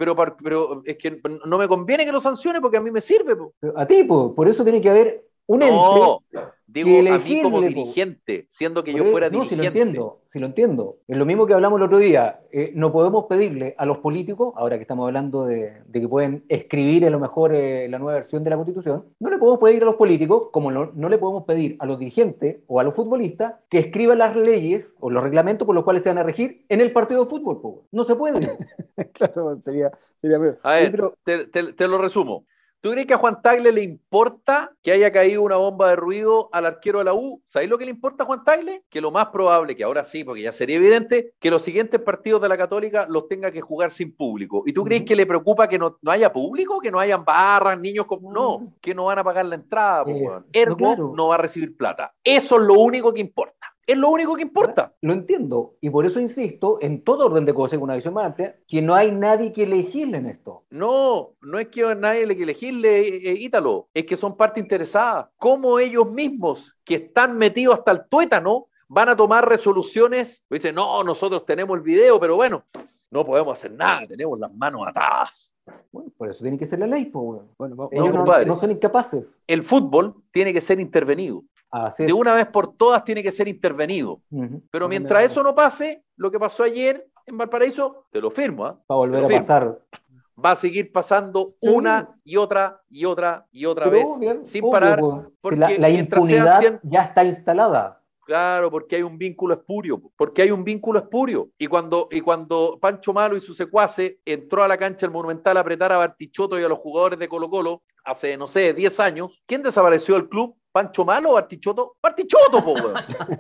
C: Pero es que no me conviene que lo sancione porque a mí me sirve, po.
B: A ti, po. Por eso tiene que haber un ente
C: No,
B: que
C: digo a mí como
B: elegirle, po.
C: dirigente, siendo que yo fuera
B: No, si lo
C: dirigente.
B: entiendo, si lo entiendo. Es lo mismo que hablamos el otro día. No podemos pedirle a los políticos, ahora que estamos hablando de que pueden escribir a lo mejor la nueva versión de la Constitución, no le podemos pedir a los políticos, como no le podemos pedir a los dirigentes o a los futbolistas, que escriban las leyes o los reglamentos por los cuales se van a regir en el partido de fútbol, po. No se puede.
A: claro, sería peor.
C: A
A: Oye,
C: ver,
A: pero
C: te lo resumo. ¿Tú crees que a Juan Tagle le importa que haya caído una bomba de ruido al arquero de la U? ¿Sabéis lo que le importa a Juan Tagle? Que lo más probable, que ahora sí, porque ya sería evidente, que los siguientes partidos de la Católica los tenga que jugar sin público. ¿Y tú crees
B: Ujú.
C: que le preocupa que no haya público? ¿Que no hayan barras, niños con... No,
B: No,
C: que no van a pagar la entrada, pues, weón.
B: no,
C: Ergo,
B: claro.
C: no va a recibir plata. Eso es lo único que importa. Es lo único que importa.
B: Lo entiendo, y por eso insisto, en todo orden de cosas, con una visión más amplia, que no hay nadie que legisle en esto.
C: No, no es que nadie le que elegirle, Ítalo, es que son parte interesada. ¿Cómo ellos mismos, que están metidos hasta el tuétano, van a tomar resoluciones? Dicen, no, nosotros tenemos el video, pero bueno, no podemos hacer nada, tenemos las manos atadas.
B: Bueno, por eso tiene que ser la ley, pues, weón.
A: bueno,
C: No,
B: Ellos
C: compadre,
B: no son incapaces.
C: el fútbol tiene que ser intervenido.
B: Así
C: De
B: es.
C: una vez por todas tiene que ser intervenido.
B: Ujú.
C: Pero
A: no
C: mientras
A: cambiar.
C: eso no pase, lo que pasó ayer en Valparaíso, te lo firmo, ¿eh?
B: Va a volver
C: Te lo
B: a
C: firmo.
B: pasar.
C: Va a seguir pasando
B: Sí,
C: una y otra y otra y otra
B: pero
C: vez
B: obvio,
C: sin
B: obvio,
C: parar,
B: pues, si
C: porque
B: la
C: mientras sean
B: impunidad
C: 100,
B: ya está instalada.
C: claro, porque hay un vínculo espurio, porque hay un vínculo espurio. Y cuando Pancho Malo y su secuace entró a la cancha del Monumental a apretar a Bartichotto y a los jugadores de Colo-Colo hace, no sé, 10 años, ¿quién desapareció del club? ¿Pancho Malo o Bartichotto? Bartichotto, po, weón.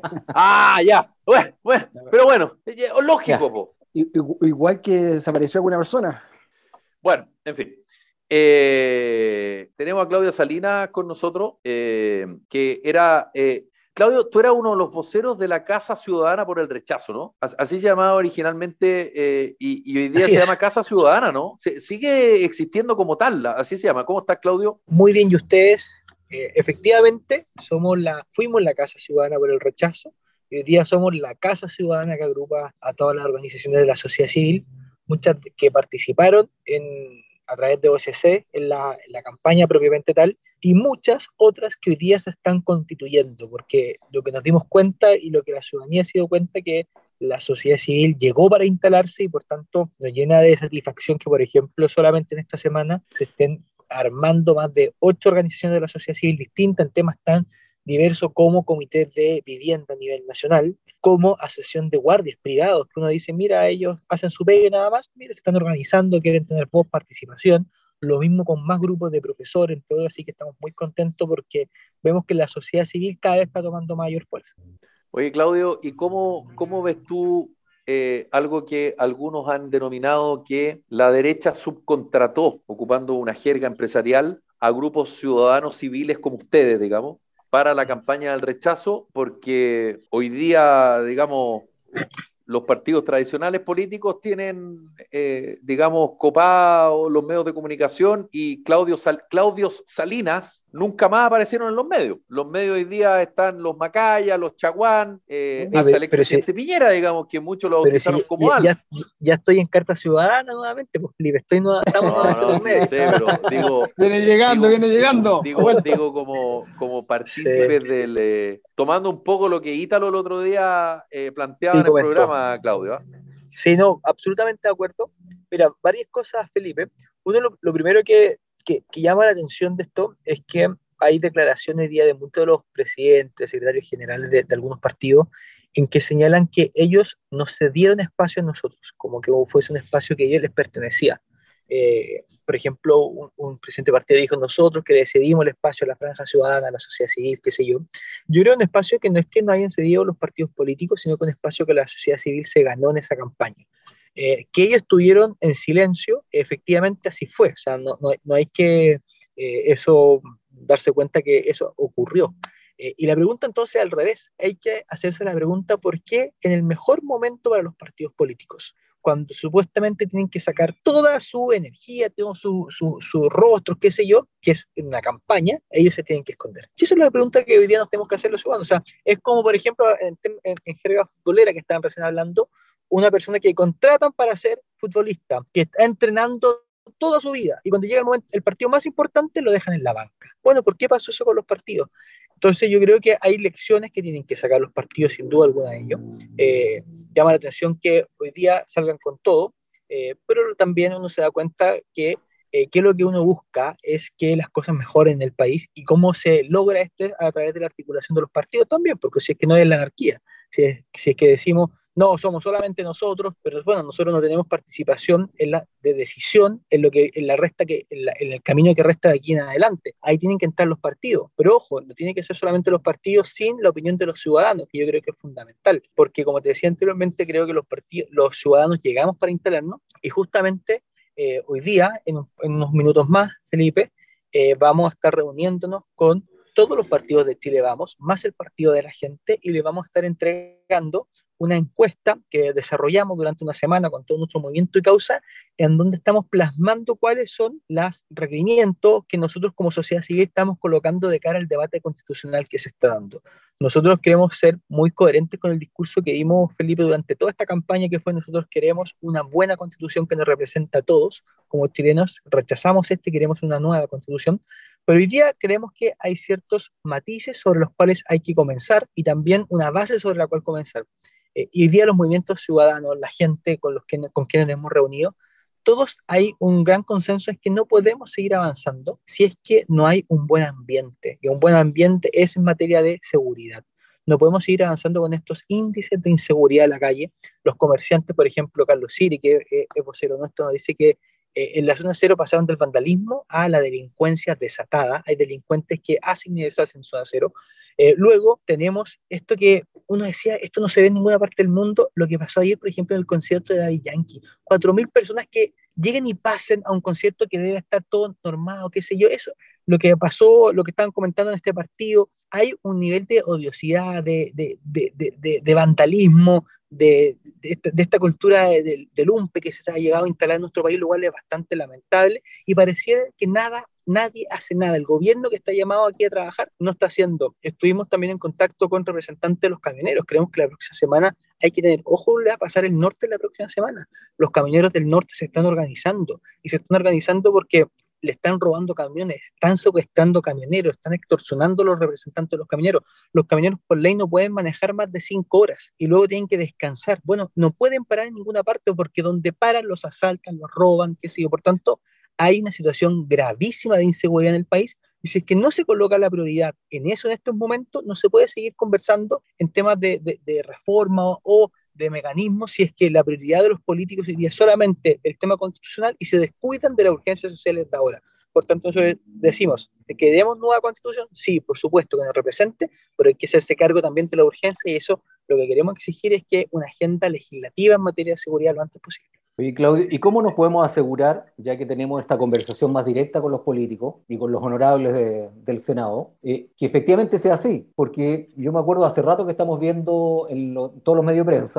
C: Ah, ya. Bueno, pero bueno, lógico,
B: Ya.
C: po.
A: Igual que desapareció alguna persona.
C: Bueno, en fin. Tenemos a Claudia Salinas con nosotros, que era... Claudio, tú eras uno de los voceros de la Casa Ciudadana por el Rechazo, ¿no? Así se llamaba originalmente y hoy día
D: Así
C: se
D: es.
C: llama Casa Ciudadana, ¿no? Sigue existiendo como tal, así se llama. ¿Cómo estás, Claudio?
D: Muy bien, y ustedes, efectivamente, fuimos la Casa Ciudadana por el Rechazo, y hoy día somos la Casa Ciudadana que agrupa a todas las organizaciones de la sociedad civil, muchas que participaron a través de OSC en la campaña propiamente tal, y muchas otras que hoy día se están constituyendo, porque lo que nos dimos cuenta y lo que la ciudadanía se dio cuenta que la sociedad civil llegó para instalarse y por tanto nos llena de satisfacción que, por ejemplo, solamente en esta semana se estén armando más de 8 organizaciones de la sociedad civil distintas en temas tan diversos como comités de vivienda a nivel nacional, como asociación de guardias privados, que uno dice, mira, ellos hacen su pega y nada más, mira, se están organizando, quieren tener voz, participación, lo mismo con más grupos de profesores, todo, así que estamos muy contentos porque vemos que la sociedad civil cada vez está tomando mayor fuerza.
C: Oye, Claudio, ¿y cómo ves tú algo que algunos han denominado que la derecha subcontrató, ocupando una jerga empresarial, a grupos ciudadanos civiles como ustedes, digamos, para la campaña del rechazo? Porque hoy día, digamos, los partidos tradicionales políticos tienen, digamos, copados los medios de comunicación y Claudio Salinas nunca más aparecieron en los medios. Los medios hoy día están los Macaya, los Chaguán, está el expresidente Piñera, digamos, que muchos lo bautizaron como algo.
D: Ya estoy en Carta Ciudadana nuevamente, pues Felipe, estamos nuevamente en los medios.
C: Sí, pero digo...
A: viene llegando.
C: Digo como partícipes del... tomando un poco lo que Ítalo el otro día planteaba en el programa, Claudio.
D: Sí, no, absolutamente de acuerdo. Mira, varias cosas, Felipe. Uno, lo primero que llama la atención de esto es que hay declaraciones hoy día de muchos de los presidentes, secretarios generales de algunos partidos, en que señalan que ellos nos cedieron espacio a nosotros, como que fuese un espacio que a ellos les pertenecía. Por ejemplo, un presidente de partido dijo: nosotros que le cedimos el espacio a la franja ciudadana, a la sociedad civil, qué sé yo. Yo creo un espacio que no es que no hayan cedido los partidos políticos, sino que un espacio que la sociedad civil se ganó en esa campaña. Que ellos estuvieron en silencio, efectivamente así fue. O sea, no hay que eso darse cuenta que eso ocurrió. Y la pregunta entonces al revés, hay que hacerse la pregunta: ¿por qué en el mejor momento para los partidos políticos, cuando supuestamente tienen que sacar toda su energía, todo su rostro, qué sé yo, que es una campaña, ellos se tienen que esconder? Y esa es la pregunta que hoy día nos tenemos que hacer los ciudadanos. O sea, es como, por ejemplo, en jerga futbolera que estaban recién hablando, una persona que contratan para ser futbolista, que está entrenando toda su vida, y cuando llega el momento, el partido más importante, lo dejan en la banca. Bueno, ¿por qué pasó eso con los partidos? Entonces yo creo que hay lecciones que tienen que sacar los partidos, sin duda alguna de ellos. Llama la atención que hoy día salgan con todo, pero también uno se da cuenta que lo que uno busca es que las cosas mejoren en el país, y cómo se logra esto a través de la articulación de los partidos también, porque si es que no es la anarquía, si es que decimos: no, somos solamente nosotros, pero bueno, nosotros no tenemos participación de decisión en el camino que resta de aquí en adelante. Ahí tienen que entrar los partidos, pero ojo, no tienen que ser solamente los partidos sin la opinión de los ciudadanos, que yo creo que es fundamental, porque como te decía anteriormente, creo que los ciudadanos llegamos para instalarnos, y justamente hoy día, en unos minutos más, Felipe, vamos a estar reuniéndonos con todos los partidos de Chile Vamos, más el Partido de la Gente, y le vamos a estar entregando una encuesta que desarrollamos durante una semana con todo nuestro movimiento y causa, en donde estamos plasmando cuáles son los requerimientos que nosotros como sociedad civil estamos colocando de cara al debate constitucional que se está dando. Nosotros queremos ser muy coherentes con el discurso que dimos, Felipe, durante toda esta campaña, que fue: nosotros queremos una buena constitución que nos representa a todos como chilenos, rechazamos queremos una nueva constitución, pero hoy día creemos que hay ciertos matices sobre los cuales hay que comenzar, y también una base sobre la cual comenzar. Y hoy día los movimientos ciudadanos, la gente con quienes hemos reunido, todos hay un gran consenso: es que no podemos seguir avanzando si es que no hay un buen ambiente, y un buen ambiente es en materia de seguridad. No podemos seguir avanzando con estos índices de inseguridad en la calle. Los comerciantes, por ejemplo, Carlos Siri, que es vocero nuestro, nos dice que en la zona cero pasaron del vandalismo a la delincuencia desatada. Hay delincuentes que hacen y deshacen en zona cero. Luego tenemos esto que uno decía: esto no se ve en ninguna parte del mundo, lo que pasó ayer, por ejemplo, en el concierto de Daddy Yankee. 4.000 personas que lleguen y pasen a un concierto que debe estar todo normado, qué sé yo. Eso, lo que pasó, lo que estaban comentando en este partido, hay un nivel de odiosidad, de vandalismo, de esta cultura del lumpe que se ha llegado a instalar en nuestro país, lo cual es bastante lamentable, y pareciera que nadie hace nada. El gobierno que está llamado aquí a trabajar no está haciendo. Estuvimos también en contacto con representantes de los camioneros. Creemos que la próxima semana hay que tener ojo, le va a pasar el norte la próxima semana. Los camioneros del norte se están organizando, y se están organizando porque le están robando camiones, están secuestrando camioneros, están extorsionando a los representantes de los camioneros. Los camioneros por ley no pueden manejar más de 5 horas y luego tienen que descansar. Bueno, no pueden parar en ninguna parte, porque donde paran los asaltan, los roban, qué sé yo. Por tanto, hay una situación gravísima de inseguridad en el país, y si es que no se coloca la prioridad en eso en estos momentos, no se puede seguir conversando en temas de reforma o de mecanismos, si es que la prioridad de los políticos hoy día es solamente el tema constitucional y se descuidan de las urgencias sociales de ahora. Por tanto, eso decimos: ¿queremos nueva constitución? Sí, por supuesto, que nos represente, pero hay que hacerse cargo también de la urgencia, y eso lo que queremos exigir es que una agenda legislativa en materia de seguridad lo antes posible.
B: Oye, Claudio, ¿y cómo nos podemos asegurar, ya que tenemos esta conversación más directa con los políticos y con los honorables del Senado, que efectivamente sea así? Porque yo me acuerdo hace rato que estamos viendo en todos los medios de prensa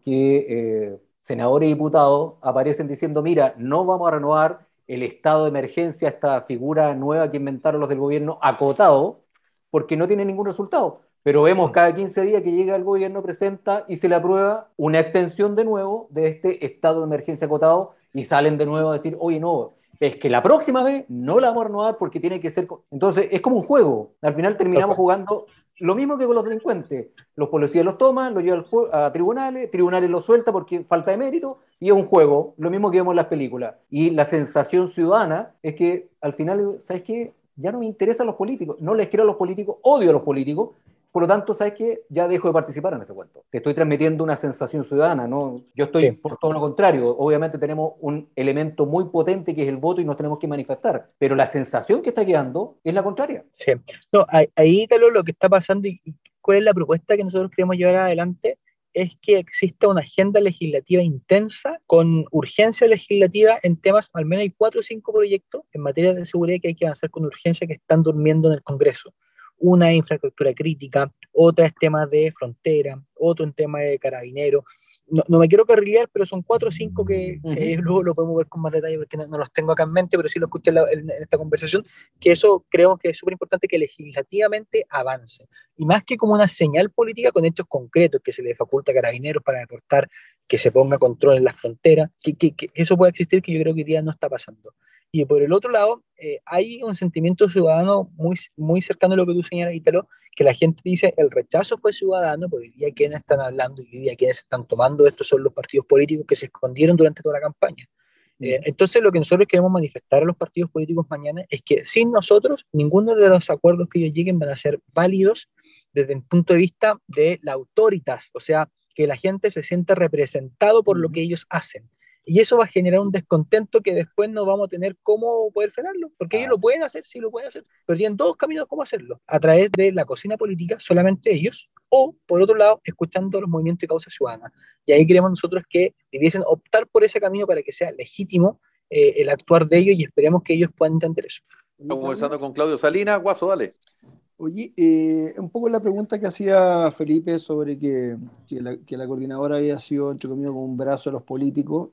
B: que senadores y diputados aparecen diciendo, mira, no vamos a renovar el estado de emergencia, esta figura nueva que inventaron los del gobierno, acotado, porque no tiene ningún resultado. Pero vemos cada 15 días que llega el gobierno, presenta y se le aprueba una extensión de nuevo de este estado de emergencia acotado y salen de nuevo a decir, oye, no, es que la próxima vez no la vamos a renovar porque tiene que ser... Entonces, es como un juego. Al final terminamos jugando lo mismo que con los delincuentes. Los policías los toman, los llevan a tribunales, tribunales los sueltan porque falta de mérito, y es un juego, lo mismo que vemos en las películas. Y la sensación ciudadana es que al final, ¿sabes qué? Ya no me interesan los políticos, no les quiero a los políticos, odio a los políticos, por lo tanto, ¿sabes qué? Ya dejo de participar en este cuento. Te estoy transmitiendo una sensación ciudadana, ¿no? Yo estoy por todo lo contrario. Obviamente tenemos un elemento muy potente que es el voto y nos tenemos que manifestar, pero la sensación que está quedando es la contraria.
D: Sí. No, ahí Talo, lo que está pasando y cuál es la propuesta que nosotros queremos llevar adelante es que exista una agenda legislativa intensa con urgencia legislativa en temas, al menos hay 4 o 5 proyectos en materia de seguridad que hay que avanzar con urgencia que están durmiendo en el Congreso. Una es infraestructura crítica, otra es temas de frontera, otro en tema de carabineros. No me quiero carrilear, pero son 4 o 5 que luego lo podemos ver con más detalle porque no los tengo acá en mente, pero sí lo escuché en esta conversación, que eso creo que es súper importante que legislativamente avance. Y más que como una señal política con hechos concretos, que se le faculta a carabineros para deportar, que se ponga control en las fronteras, que eso pueda existir, que yo creo que hoy día no está pasando. Y por el otro lado, hay un sentimiento ciudadano muy cercano a lo que tú señalas, Ítalo, que la gente dice el rechazo fue ciudadano, porque hoy día quienes están hablando, hoy día quienes están tomando esto son los partidos políticos que se escondieron durante toda la campaña. Entonces lo que nosotros queremos manifestar a los partidos políticos mañana es que sin nosotros, ninguno de los acuerdos que ellos lleguen van a ser válidos desde el punto de vista de la autoritas, o sea, que la gente se sienta representado por lo que ellos hacen. Y eso va a generar un descontento que después no vamos a tener cómo poder frenarlo, porque ellos lo pueden hacer, sí lo pueden hacer, pero tienen 2 caminos cómo hacerlo, a través de la cocina política, solamente ellos, o por otro lado, escuchando los movimientos de causa ciudadana. Y ahí creemos nosotros que debiesen optar por ese camino para que sea legítimo el actuar de ellos y esperemos que ellos puedan entender eso.
C: Estamos conversando con Claudio Salinas. Guaso, dale.
A: Oye, un poco la pregunta que hacía Felipe sobre que la coordinadora había sido, entre comillas, como un brazo a los políticos.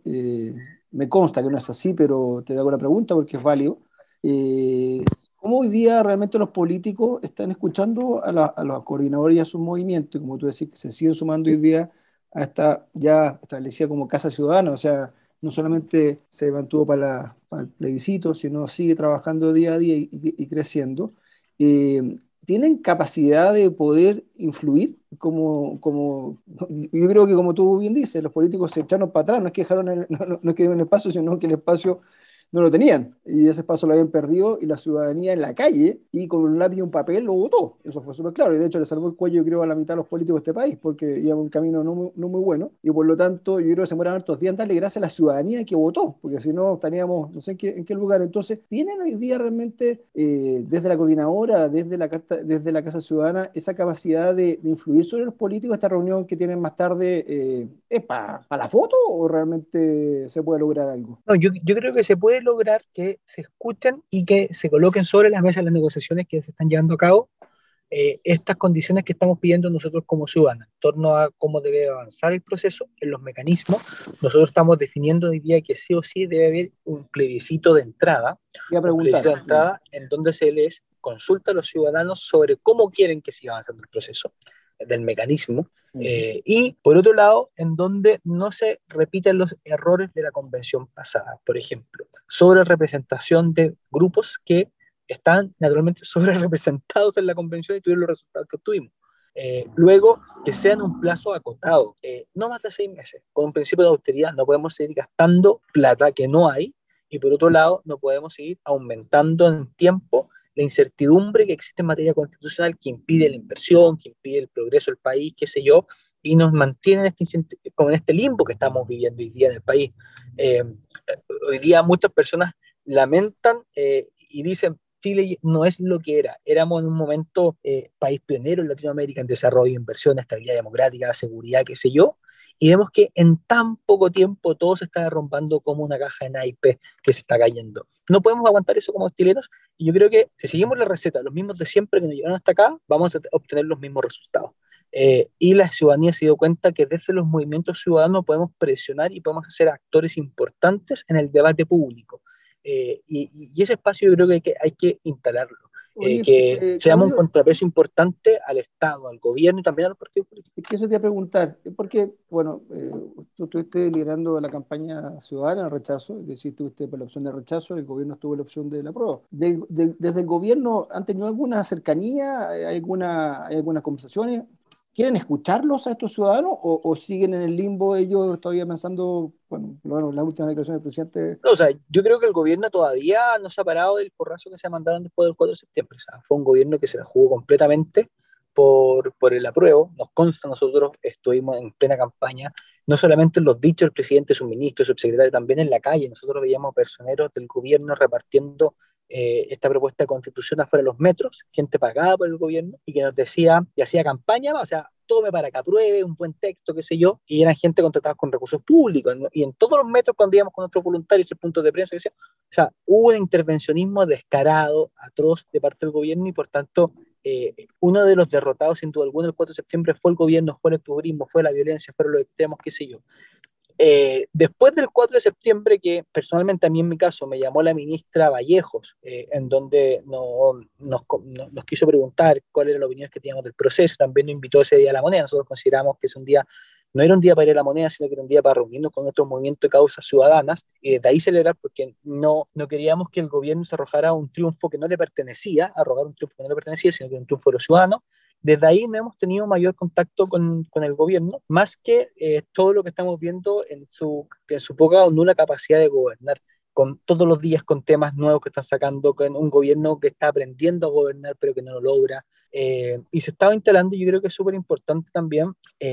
A: Me consta que no es así, pero te hago la pregunta porque es válido. ¿Cómo hoy día realmente los políticos están escuchando a los coordinadores y a sus movimientos? Y como tú decís, que se siguen sumando hoy día a esta ya establecida como Casa Ciudadana, o sea, no solamente se mantuvo para el plebiscito, sino sigue trabajando día a día y creciendo. ¿Tienen capacidad de poder influir? Yo creo que como tú bien dices, los políticos se echaron para atrás, no es que no es que dieron espacio, sino que el espacio no lo tenían, y ese espacio lo habían perdido, y la ciudadanía en la calle, y con un lápiz y un papel lo votó. Eso fue súper claro, y de hecho le salvó el cuello, yo creo, a la mitad de los políticos de este país, porque iba un camino no muy bueno, y por lo tanto yo creo que se mueran hartos días en darle gracias a la ciudadanía que votó, porque si no estaríamos no sé en qué lugar. Entonces, ¿tienen hoy día realmente, desde la coordinadora, desde la Casa Ciudadana, esa capacidad de influir sobre los políticos? Esta reunión que tienen más tarde, ¿es para la foto o realmente se puede lograr algo?
D: No, yo creo que se puede lograr que se escuchen y que se coloquen sobre la mesa las negociaciones que se están llevando a cabo, estas condiciones que estamos pidiendo nosotros como ciudadanos en torno a cómo debe avanzar el proceso, en los mecanismos. Nosotros estamos definiendo hoy día que sí o sí debe haber un plebiscito de entrada, en donde se les consulta a los ciudadanos sobre cómo quieren que siga avanzando el proceso del mecanismo, y por otro lado, en donde no se repiten los errores de la convención pasada, por ejemplo, sobre representación de grupos que están naturalmente sobre representados en la convención y tuvieron los resultados que obtuvimos. Luego, que sean un plazo acotado, no más de 6 meses, con un principio de austeridad. No podemos seguir gastando plata que no hay, y por otro lado, no podemos seguir aumentando en tiempo la incertidumbre que existe en materia constitucional, que impide la inversión, que impide el progreso del país, qué sé yo, y nos mantiene como en este limbo que estamos viviendo hoy día en el país. Hoy día muchas personas lamentan y dicen, Chile no es lo que era. Éramos en un momento país pionero en Latinoamérica en desarrollo, inversión, estabilidad democrática, seguridad, qué sé yo, y vemos que en tan poco tiempo todo se está derrumbando como una caja de naipes que se está cayendo. No podemos aguantar eso como chilenos, y yo creo que si seguimos la receta, los mismos de siempre que nos llevaron hasta acá, vamos a obtener los mismos resultados. Y la ciudadanía se dio cuenta que desde los movimientos ciudadanos podemos presionar y podemos ser actores importantes en el debate público. Y ese espacio yo creo que hay que instalarlo.
A: Oye,
D: Que seamos un
A: Claudio,
D: contrapeso importante al Estado, al gobierno y también a los partidos políticos.
A: es que eso te iba a preguntar, porque, bueno, tú estuviste liderando la campaña ciudadana de rechazo, es decir, estuviste por la opción de rechazo, el gobierno estuvo en la opción de la prueba. Desde el gobierno, ¿han tenido alguna cercanía? ¿Hay algunas conversaciones? ¿Quieren escucharlos a estos ciudadanos o siguen en el limbo ellos todavía pensando, bueno, las últimas declaraciones del presidente?
D: No, o sea, yo creo que el gobierno todavía no se ha parado del porrazo que se mandaron después del 4 de septiembre. O sea, fue un gobierno que se la jugó completamente por el apruebo. Nos consta, nosotros estuvimos en plena campaña, no solamente en los dichos del presidente, su ministro, subsecretario, también en la calle. Nosotros veíamos personeros del gobierno repartiendo esta propuesta de constitución afuera de los metros, gente pagada por el gobierno, y que nos decía, y hacía campaña, o sea, tome para que apruebe un buen texto, qué sé yo, y eran gente contratada con recursos públicos, ¿no? Y en todos los metros cuando íbamos con nuestros voluntarios y puntos de prensa, o sea, hubo un intervencionismo descarado, atroz de parte del gobierno, y por tanto, uno de los derrotados, sin duda alguna, el 4 de septiembre fue el gobierno, fue el octubrismo, fue la violencia, fueron los extremos, qué sé yo. Después del 4 de septiembre, que personalmente a mí en mi caso me llamó la ministra Vallejos, en donde nos quiso preguntar cuál era la opinión que teníamos del proceso, también nos invitó ese día a la moneda. Nosotros consideramos que es un día, no era un día para ir a la moneda, sino que era un día para reunirnos con nuestro movimiento de causas ciudadanas, y desde ahí celebrar, porque no queríamos que el gobierno se arrojara un triunfo que no le pertenecía, arrogar un triunfo que no le pertenecía, sino que un triunfo de los ciudadanos. Desde ahí no hemos tenido mayor contacto con el gobierno, más que todo lo que estamos viendo en su poca o nula capacidad de gobernar, con todos los días con temas nuevos que están sacando, con un gobierno que está aprendiendo a gobernar pero que no lo logra. Y se estaba instalando, yo creo que es súper importante también,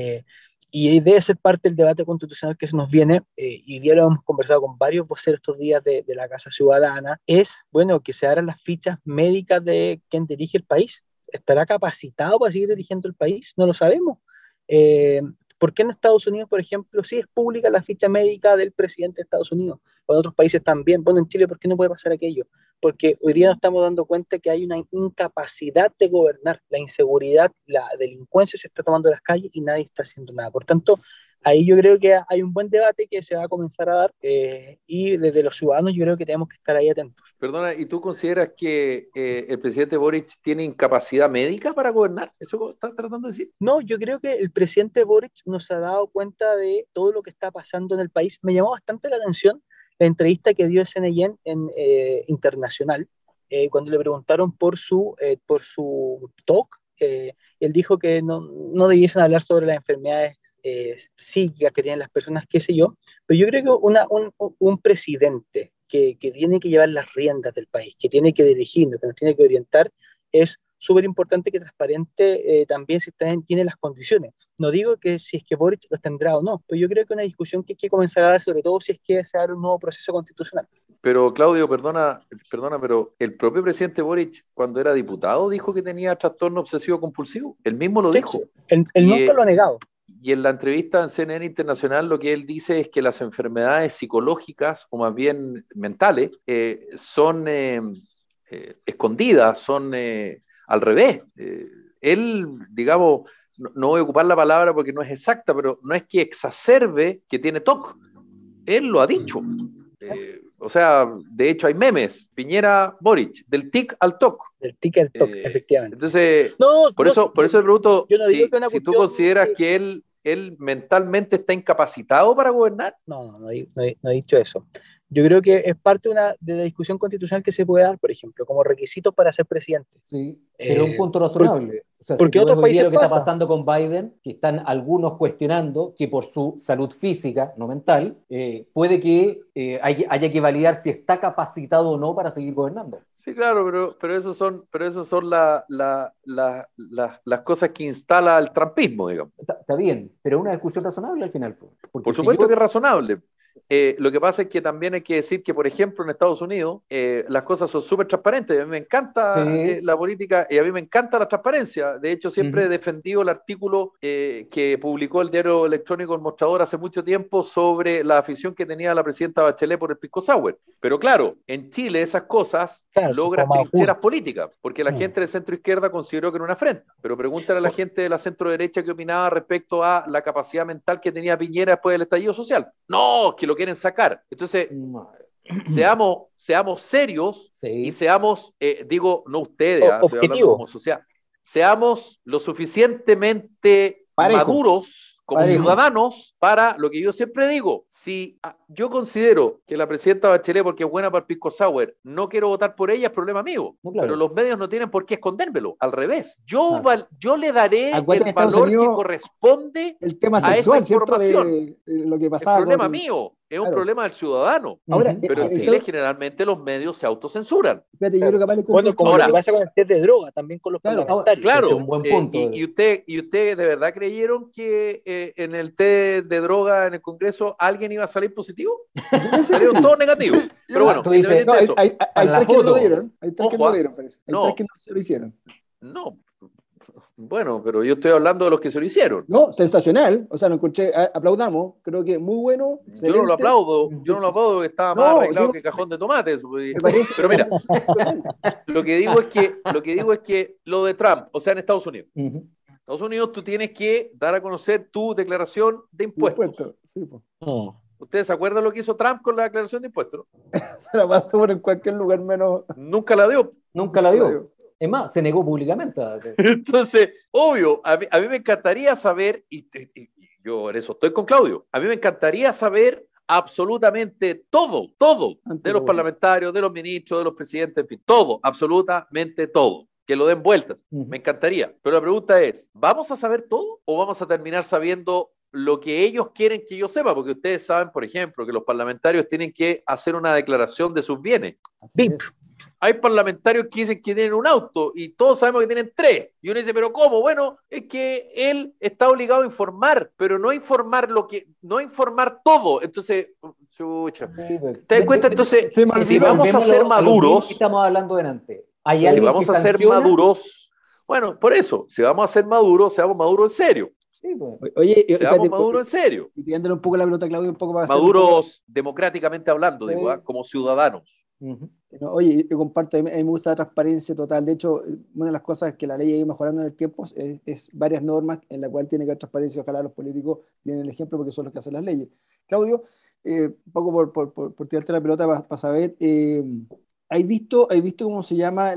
D: y debe ser parte del debate constitucional que se nos viene, y ya lo hemos conversado con varios voceros estos días de la Casa Ciudadana, es, bueno, que se abran las fichas médicas de quien dirige el país. ¿Estará capacitado para seguir dirigiendo el país? No lo sabemos. Eh, ¿Por qué en Estados Unidos, por ejemplo, sí es pública la ficha médica del presidente de Estados Unidos? O en otros países también. Bueno, en Chile, ¿por qué no puede pasar aquello? Porque hoy día nos estamos dando cuenta que hay una incapacidad de gobernar, la inseguridad, la delincuencia se está tomando las calles y nadie está haciendo nada. Por tanto, ahí yo creo que hay un buen debate que se va a comenzar a dar, y desde los ciudadanos yo creo que tenemos que estar ahí atentos.
C: Perdona, ¿y tú consideras que el presidente Boric tiene incapacidad médica para gobernar? ¿Eso estás tratando de decir?
D: No, yo creo que el presidente Boric nos ha dado cuenta de todo lo que está pasando en el país. Me llamó bastante la atención la entrevista que dio CNN en Internacional, cuando le preguntaron por su talk. Él dijo que no debiesen hablar sobre las enfermedades psíquicas que tienen las personas, qué sé yo, pero yo creo que un presidente que tiene que llevar las riendas del país, que tiene que dirigirnos, que nos tiene que orientar, es súper importante que transparente también si tiene las condiciones. No digo que si es que Boric los tendrá o no, pero yo creo que una discusión que hay que comenzar a dar, sobre todo si es que se abre un nuevo proceso constitucional.
C: Pero Claudio, perdona, pero el propio presidente Boric, cuando era diputado, dijo que tenía trastorno obsesivo compulsivo. Él mismo lo dijo.
D: Él nunca lo ha negado.
C: Y en la entrevista en CNN Internacional lo que él dice es que las enfermedades psicológicas, o más bien mentales, son escondidas, son al revés. Él, digamos, no voy a ocupar la palabra porque no es exacta, pero no es que exacerbe que tiene TOC. Él lo ha dicho. O sea, de hecho hay memes, Piñera, Boric, del tic al TOC.
D: Del tic al TOC, efectivamente.
C: Entonces, por eso te pregunto, si tú consideras que él mentalmente está incapacitado para gobernar.
D: No he dicho eso. Yo creo que es parte de la discusión constitucional que se puede dar, por ejemplo, como requisitos para ser presidente.
B: Sí, pero un punto razonable. O sea,
D: porque
B: si
D: otros países
B: lo que está pasando con Biden, que están algunos cuestionando que por su salud física, no mental, puede que haya que validar si está capacitado o no para seguir gobernando.
C: Sí, claro, pero eso son las cosas que instala el trumpismo, digamos.
B: Está bien, pero es una discusión razonable al final.
C: Por supuesto que es razonable. lo que pasa es que también hay que decir que, por ejemplo, en Estados Unidos las cosas son súper transparentes. A mí me encanta la política y a mí me encanta la transparencia. De hecho, siempre he defendido el artículo que publicó el diario electrónico El Mostrador hace mucho tiempo sobre la afición que tenía la presidenta Bachelet por el pisco sour. Pero claro, en Chile esas cosas logran trincheras políticas, porque la gente de centro izquierda consideró que era una afrenta. Pero pregúntale a la gente de la centro derecha qué opinaba respecto a la capacidad mental que tenía Piñera después del estallido social. No, que lo quieren sacar. Entonces, seamos serios y seamos, digo, no ustedes, estoy hablando como sociedad, seamos lo suficientemente maduros como ciudadanos para lo que yo siempre digo. Si yo considero que la presidenta Bachelet, porque es buena para el pisco sour, no quiero votar por ella, es problema mío. No, claro. Pero los medios no tienen por qué escondérmelo. Al revés. Yo le daré el valor que corresponde
A: el tema sexual,
C: a esa información.
A: De lo que pasaba.
C: Es problema mío. Es un problema del ciudadano. Ahora, pero en Chile generalmente los medios se autocensuran.
D: Fíjate, yo creo que bueno, como lo que pasa con el test de droga, también con los parlamentarios.
C: Claro, es un buen punto. Y ustedes de verdad creyeron que en el test de droga en el Congreso alguien iba a salir positivo? Salieron todos negativos. Pero bueno,
A: independiente de eso. Hay tres que no lo dieron. Hay tres que no lo dieron, parece. Hay tres que no se lo hicieron.
C: No. Bueno, pero yo estoy hablando de los que se lo hicieron.
A: No, sensacional. O sea, lo encontré, aplaudamos. Creo que muy bueno.
C: Excelente. Yo no lo aplaudo porque estaba más arreglado que cajón de tomates. Pero mira, lo que digo es que lo de Trump, o sea, en Estados Unidos. Estados Unidos tú tienes que dar a conocer tu declaración de impuestos. Sí, pues. ¿Ustedes se acuerdan lo que hizo Trump con la declaración de impuestos?
A: Se la pasó por en cualquier lugar menos.
C: Nunca la dio.
B: Nunca la dio. Es más, se negó públicamente.
C: Entonces, obvio, a mí me encantaría saber, y yo en eso estoy con Claudio, a mí me encantaría saber absolutamente todo de los parlamentarios, de los ministros, de los presidentes, en fin, todo, absolutamente todo. Que lo den vueltas, me encantaría. Pero la pregunta es, ¿vamos a saber todo o vamos a terminar sabiendo lo que ellos quieren que yo sepa? Porque ustedes saben, por ejemplo, que los parlamentarios tienen que hacer una declaración de sus bienes. Hay parlamentarios que dicen que tienen un auto y todos sabemos que tienen 3. Y uno dice, ¿pero cómo? Bueno, es que él está obligado a informar, pero no informar todo. Entonces, chucha. ¿Te das cuenta? Entonces, si vamos a ser maduros...
B: Estamos hablando delante.
C: Si vamos a ser maduros... Bueno, por eso, si vamos a ser maduros, seamos maduros en serio.
A: Sí, pues. Oye,
C: seamos maduros en serio.
A: Y tirándole un poco la pelota, Claudio, un poco más.
C: Maduros democráticamente hablando, digo, como ciudadanos.
A: No, oye, yo comparto, a mí me gusta la transparencia total. De hecho, una de las cosas que la ley ha ido mejorando en el tiempo es varias normas en la cual tiene que haber transparencia. Ojalá los políticos tienen el ejemplo porque son los que hacen las leyes. Claudio, un poco por tirarte la pelota para saber, ¿has visto cómo se llama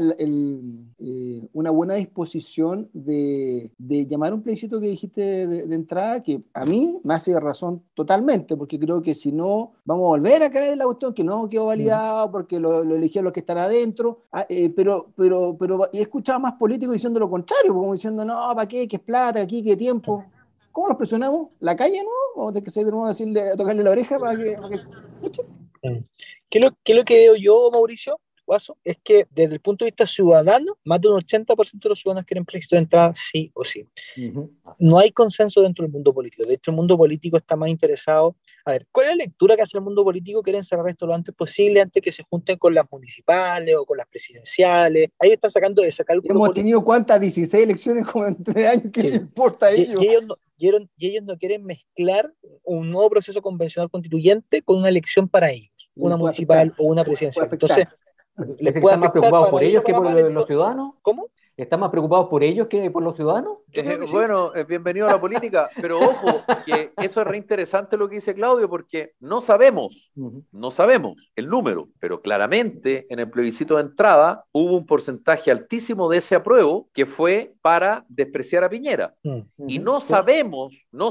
A: una buena disposición de llamar un plebiscito que dijiste de entrada? Que a mí me hace razón totalmente, porque creo que si no, vamos a volver a caer en la cuestión que no quedó validado porque lo eligieron los que están adentro. Pero he escuchado más políticos diciendo lo contrario, como diciendo, no, ¿para qué? ¿Qué es plata? ¿Aquí? ¿Qué tiempo? ¿Cómo los presionamos? ¿La calle, no? ¿Vamos a tener que salir de nuevo a tocarle la oreja para que escuchen?
D: ¿Qué es lo que veo yo, Mauricio? Guaso, es que desde el punto de vista ciudadano, más de un 80% de los ciudadanos quieren plebiscito de entrada sí o sí. No hay consenso dentro del mundo político. De hecho, el mundo político está más interesado. A ver, ¿cuál es la lectura que hace el mundo político? Quieren cerrar esto lo antes posible, antes que se junten con las municipales o con las presidenciales. Ahí están sacando de ese cálculo.
A: Hemos tenido ¿cuántas? 16 elecciones como en 3 años. ¿Qué les importa a ellos?
D: Y ellos no quieren mezclar un nuevo proceso convencional constituyente con una elección para ellos, una municipal o una presidencial. Entonces,
B: ¿están más preocupados por ellos que por los ciudadanos?
D: ¿Cómo?
B: ¿Están más preocupados por ellos que por los ciudadanos?
C: Bueno, bienvenido a la política, pero ojo, que eso es reinteresante lo que dice Claudio, porque no sabemos el número, pero claramente en el plebiscito de entrada hubo un porcentaje altísimo de ese apruebo que fue para despreciar a Piñera. Y no sabemos,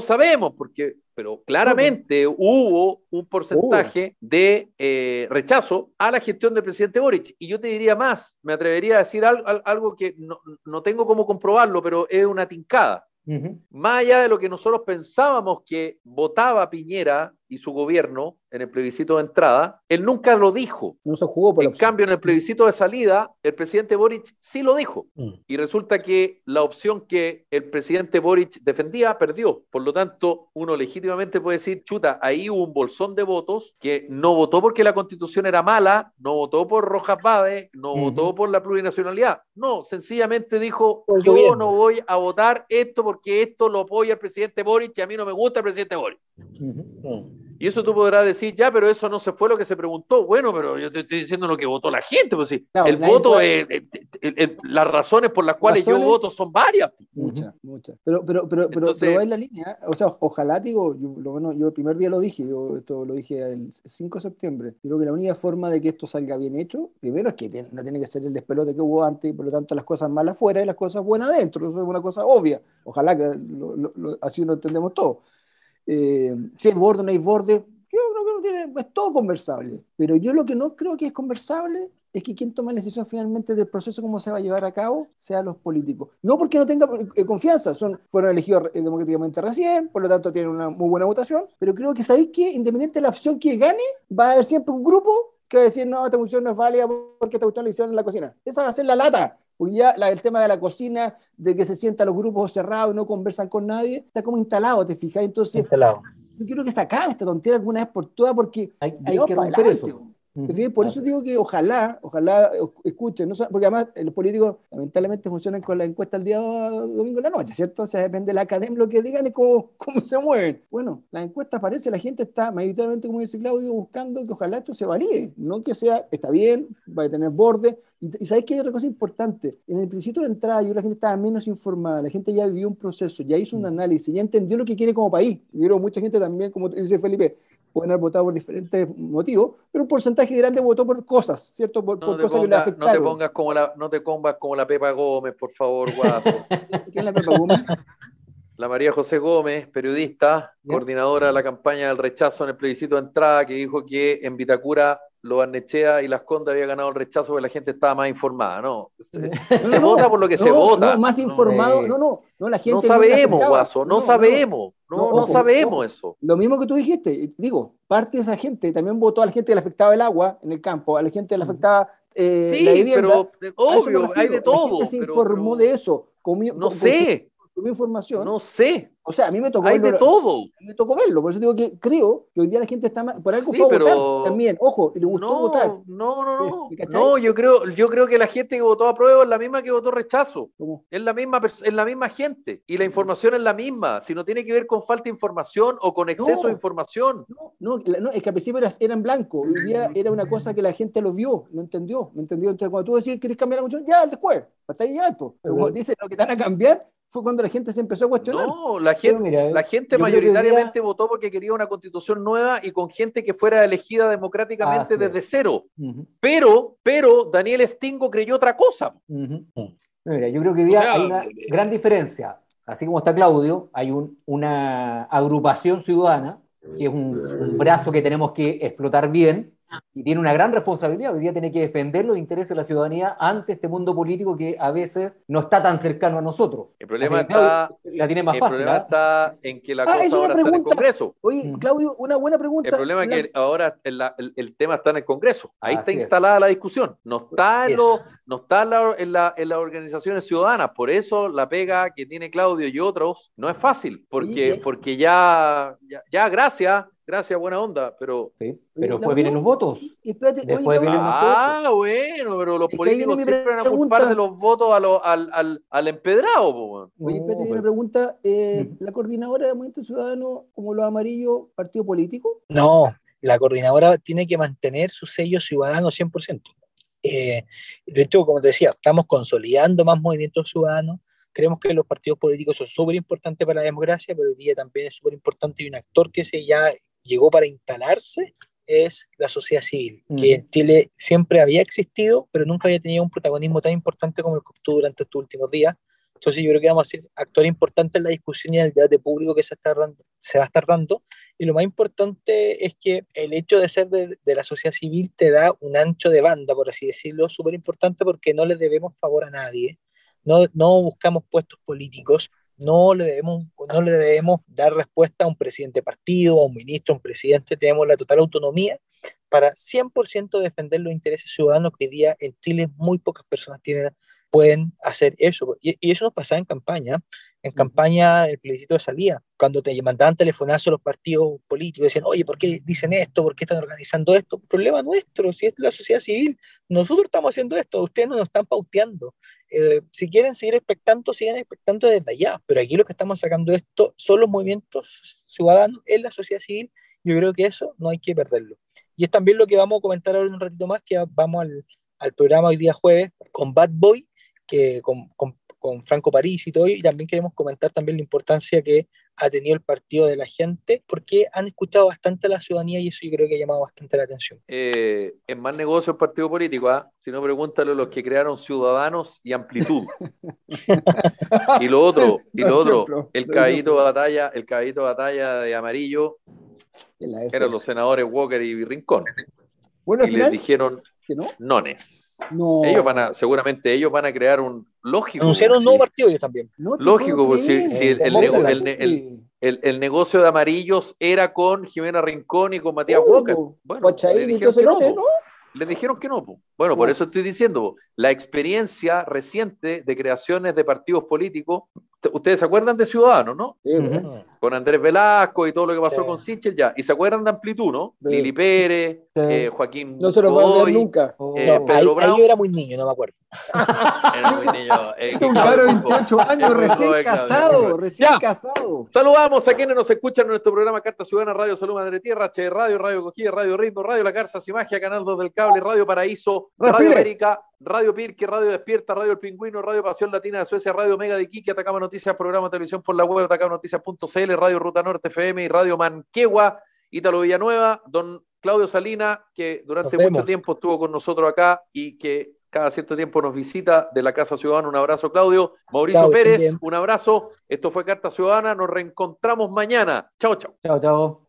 C: pero claramente hubo un porcentaje de rechazo a la gestión del presidente Boric. Y yo te diría más, me atrevería a decir algo que no tengo cómo comprobarlo, pero es una tincada. Más allá de lo que nosotros pensábamos que votaba Piñera y su gobierno en el plebiscito de entrada, él nunca lo dijo.
A: No se jugó por la
C: En
A: opción.
C: cambio, en el plebiscito de salida, el presidente Boric sí lo dijo. Y resulta que la opción que el presidente Boric defendía perdió. Por lo tanto, uno legítimamente puede decir, chuta, ahí hubo un bolsón de votos que no votó porque la constitución era mala, no votó por Rojas Vade, no votó por la plurinacionalidad. No, sencillamente dijo,
D: Por el
C: yo
D: gobierno.
C: no voy a votar esto porque esto lo apoya el presidente Boric y a mí no me gusta el presidente Boric. Y eso tú podrás decir, ya, pero eso no se fue lo que se preguntó. Bueno, pero yo te estoy diciendo lo que votó la gente. Pues sí,
A: Claro,
C: el
A: nadie
C: voto,
A: puede-
C: las razones por las cuales
A: Razones-
C: yo voto son varias.
A: Muchas. Pero
C: Entonces-
A: va en la línea, o sea, ojalá, digo, yo el primer día lo dije, esto lo dije el 5 de septiembre, creo que la única forma de que esto salga bien hecho, primero es que no tiene que ser el despelote que hubo antes, y por lo tanto las cosas malas afuera y las cosas buenas adentro, eso es una cosa obvia, ojalá que así lo entendemos todos. Si hay borde o no hay borde, yo creo que es todo conversable, pero yo lo que no creo que es conversable es que quien toma la decisión finalmente del proceso, cómo se va a llevar a cabo, sean los políticos. No porque no tenga confianza, fueron elegidos democráticamente recién, por lo tanto tienen una muy buena votación, pero creo que sabéis que independiente de la opción que gane, va a haber siempre un grupo que va a decir, no, esta función no es válida porque esta cuestión la hicieron en la cocina. Esa va a ser la lata. Porque ya el tema de la cocina, de que se sientan los grupos cerrados y no conversan con nadie, está como instalado, ¿te fijas? Entonces,
D: Instalado.
A: yo quiero que se acabe esta tontera alguna vez por todas, porque
B: Hay
A: vamos
B: que
A: para
B: romper
A: adelante,
B: eso.
A: ¿te fijas? Por eso digo que ojalá escuchen, porque además los políticos lamentablemente funcionan con la encuesta el día domingo en la noche, ¿cierto? O sea, depende de la academia lo que digan y cómo se mueven. Bueno, la encuesta aparece, la gente está mayoritariamente, como dice Claudio, buscando que ojalá esto se valide, no que sea, está bien, va a tener borde. Y sabéis que hay otra cosa importante. En el principio de entrada, la gente estaba menos informada, la gente ya vivió un proceso, ya hizo un análisis, ya entendió lo que quiere como país. Yo creo que mucha gente también, como dice Felipe, pueden haber votado por diferentes motivos, pero un porcentaje grande votó por cosas, ¿cierto? Por cosas que le afectaron.
C: No te pongas como la Pepa Gómez, por favor, guaso.
A: ¿Quién es la Pepa Gómez?
C: La María José Gómez, periodista,
A: ¿Ya?
C: coordinadora de la campaña del rechazo en el plebiscito de entrada, que dijo que en Vitacura, Lo Barnechea y Las Condes había ganado el rechazo porque la gente estaba más informada. No, se vota por lo que se vota.
A: No, más informado, la gente
C: No sabemos,
A: afectaba.
C: Guaso, no sabemos. No
A: ojo,
C: sabemos eso.
A: Lo mismo que tú dijiste, digo, parte de esa gente también votó a la gente que le afectaba el agua en el campo, a la gente que le afectaba la vivienda.
C: Pero obvio, hay de todo.
A: La gente se informó de eso.
C: No sé.
A: Consumió información.
C: No sé.
A: O sea, a mí me tocó
C: Hay de todo.
A: Me tocó verlo, por eso digo que creo que hoy día la gente está más, por algo
C: Sí,
A: fue a
C: pero-
A: votar también, ojo, y le gustó votar.
C: No.
A: ¿Me cachai?
C: No, yo creo que la gente que votó a prueba es la misma que votó rechazo.
A: ¿Cómo?
C: Es la misma gente. Y la información es la misma. Si no tiene que ver con falta de información o con exceso
A: No.
C: de información.
A: No, es que al principio era en blanco, hoy día era una cosa que la gente lo vio, lo entendió. Entonces, cuando tú decís, ¿querés cambiar la cuestión? Ya, después, hasta ahí ya, pues. Pero cuando dices lo que te van a cambiar, fue cuando la gente se empezó a cuestionar.
C: No, la
B: Pero
C: gente,
B: mira,
C: la gente
B: yo creo que hoy
C: mayoritariamente
B: día-
C: votó porque quería una constitución nueva y con gente que fuera elegida democráticamente
B: Así
C: desde
B: es.
C: cero.
B: Ujú,
C: Pero Daniel Stingo creyó otra cosa.
B: ujú. Mira, yo creo que hoy día
C: O sea,
B: hay una gran diferencia. Así como está Claudio, hay una agrupación ciudadana, que es un brazo que tenemos que explotar bien, y tiene una gran responsabilidad. Hoy día tiene que defender los intereses de la ciudadanía ante este mundo político que a veces no está tan cercano a nosotros.
C: El problema
B: Así que Claudio
C: está,
B: la tiene más
C: el
B: fácil.
C: problema
B: ¿Ah?
C: está en que la
A: Es
C: cosa
A: una
C: ahora está en el
A: pregunta.
C: Congreso.
A: Oye, Claudio, una buena pregunta.
C: El problema es que ahora el tema está en el Congreso. Ahí está
B: Así es.
C: instalada la discusión. No está,
D: Eso.
C: no está en las organizaciones ciudadanas. Por eso la pega que tiene Claudio y otros no es fácil.
A: Oye,
C: Porque ya gracias, buena onda. Pero
B: Sí,
A: Oye,
B: pero después
A: Claudio,
B: vienen los votos.
A: y espérate, oye,
B: Después
A: Claudio,
B: vienen
C: bueno, pero los
A: Es que ahí viene
C: políticos
A: mi
C: siempre van a
A: pregunta.
C: culpar de los votos al empedrado. Po, weón.
A: oye, espérate,
B: No,
A: una
B: pues.
A: pregunta.
B: Ujú.
A: ¿La coordinadora de Movimiento Ciudadano, como los amarillos, partido político?
D: No, la coordinadora tiene que mantener su sello ciudadano 100%. De hecho, como te decía, estamos consolidando más movimientos ciudadanos. Creemos que los partidos políticos son súper importantes para la democracia, pero hoy día también es súper importante y un actor que ya llegó para instalarse es la sociedad civil, que en Chile siempre había existido, pero nunca había tenido un protagonismo tan importante como el que obtuvo durante estos últimos días. Entonces yo creo que vamos a ser actores importantes en la discusión y en el debate público que se va a estar dando. Y lo más importante es que el hecho de ser de la sociedad civil te da un ancho de banda, por así decirlo, súper importante porque no le debemos favor a nadie. No buscamos puestos políticos, no le debemos dar respuesta a un presidente de partido, a un ministro, a un presidente. Tenemos la total autonomía para 100% defender los intereses ciudadanos, que hoy día en Chile muy pocas personas pueden hacer eso. Y eso nos pasaba en campaña. En campaña, el plebiscito de salida, cuando te mandaban telefonazos los partidos políticos, decían, oye, ¿por qué dicen esto? ¿Por qué están organizando esto? Problema nuestro, si es la sociedad civil, nosotros estamos haciendo esto, ustedes no nos están pauteando. Si quieren seguir expectando, sigan expectando desde allá, pero aquí lo que estamos sacando esto son los movimientos ciudadanos en la sociedad civil. Yo creo que eso no hay que perderlo. Y es también lo que vamos a comentar ahora en un ratito más, que vamos al programa hoy día jueves con Bad Boy, que con Franco París y todo, y también queremos comentar también la importancia que ha tenido el partido de la gente, porque han escuchado bastante a la ciudadanía y eso yo creo que ha llamado bastante la atención.
C: Es más negocio el partido político, ¿eh? Si no, pregúntale a los que crearon Ciudadanos y Amplitud. Y lo otro, el caballito de batalla de amarillo eran los senadores Walker y Rincón.
A: Bueno, al
C: y
A: final,
C: les dijeron
A: ¿no?
C: nones.
A: No.
C: Seguramente ellos van a crear un lógico.
D: Anunciaron un nuevo partido ellos también.
A: No te
C: Lógico,
A: puedo
C: pues,
A: creer.
C: si el negocio de amarillos era con Jimena Rincón y con Matías Walker. Bueno, les dijeron que no. Bueno, por eso estoy diciendo, la experiencia reciente de creaciones de partidos políticos, ustedes se acuerdan de Ciudadanos, ¿no?
A: Sí,
C: Con Andrés Velasco y todo lo que pasó con Sichel, ya. Y se acuerdan de Amplitud, ¿no?
A: Sí.
C: Lili Pérez,
B: Sí.
C: Joaquín
A: no se lo va a olvidar
C: Godoy,
A: nunca.
C: Pedro Brown.
D: Ahí yo era muy niño, no me acuerdo.
C: Era muy niño.
A: Un cabro de 28 años, recién casado.
C: Saludamos a quienes nos escuchan en nuestro programa Carta Ciudadana, Radio Salud Madre Tierra, HD Radio, Radio Cogida, Radio Ritmo, Radio La Garza, Magia, Canal 2 del Cable, Radio Paraíso, Radio América, Radio Pirque, Radio Despierta, Radio El Pingüino, Radio Pasión Latina de Suecia, Radio Mega de Iquique, Atacama Noticias, programa de televisión por la web, atacamanoticias.cl, Radio Ruta Norte FM y Radio Manquehua, Ítalo Villanueva, don Claudio Salina, que durante mucho tiempo estuvo con nosotros acá y que cada cierto tiempo nos visita de la Casa Ciudadana. Un abrazo, Claudio. Mauricio Pérez, un abrazo. Esto fue Carta Ciudadana. Nos reencontramos mañana. Chao, chao.
B: Chao, chao.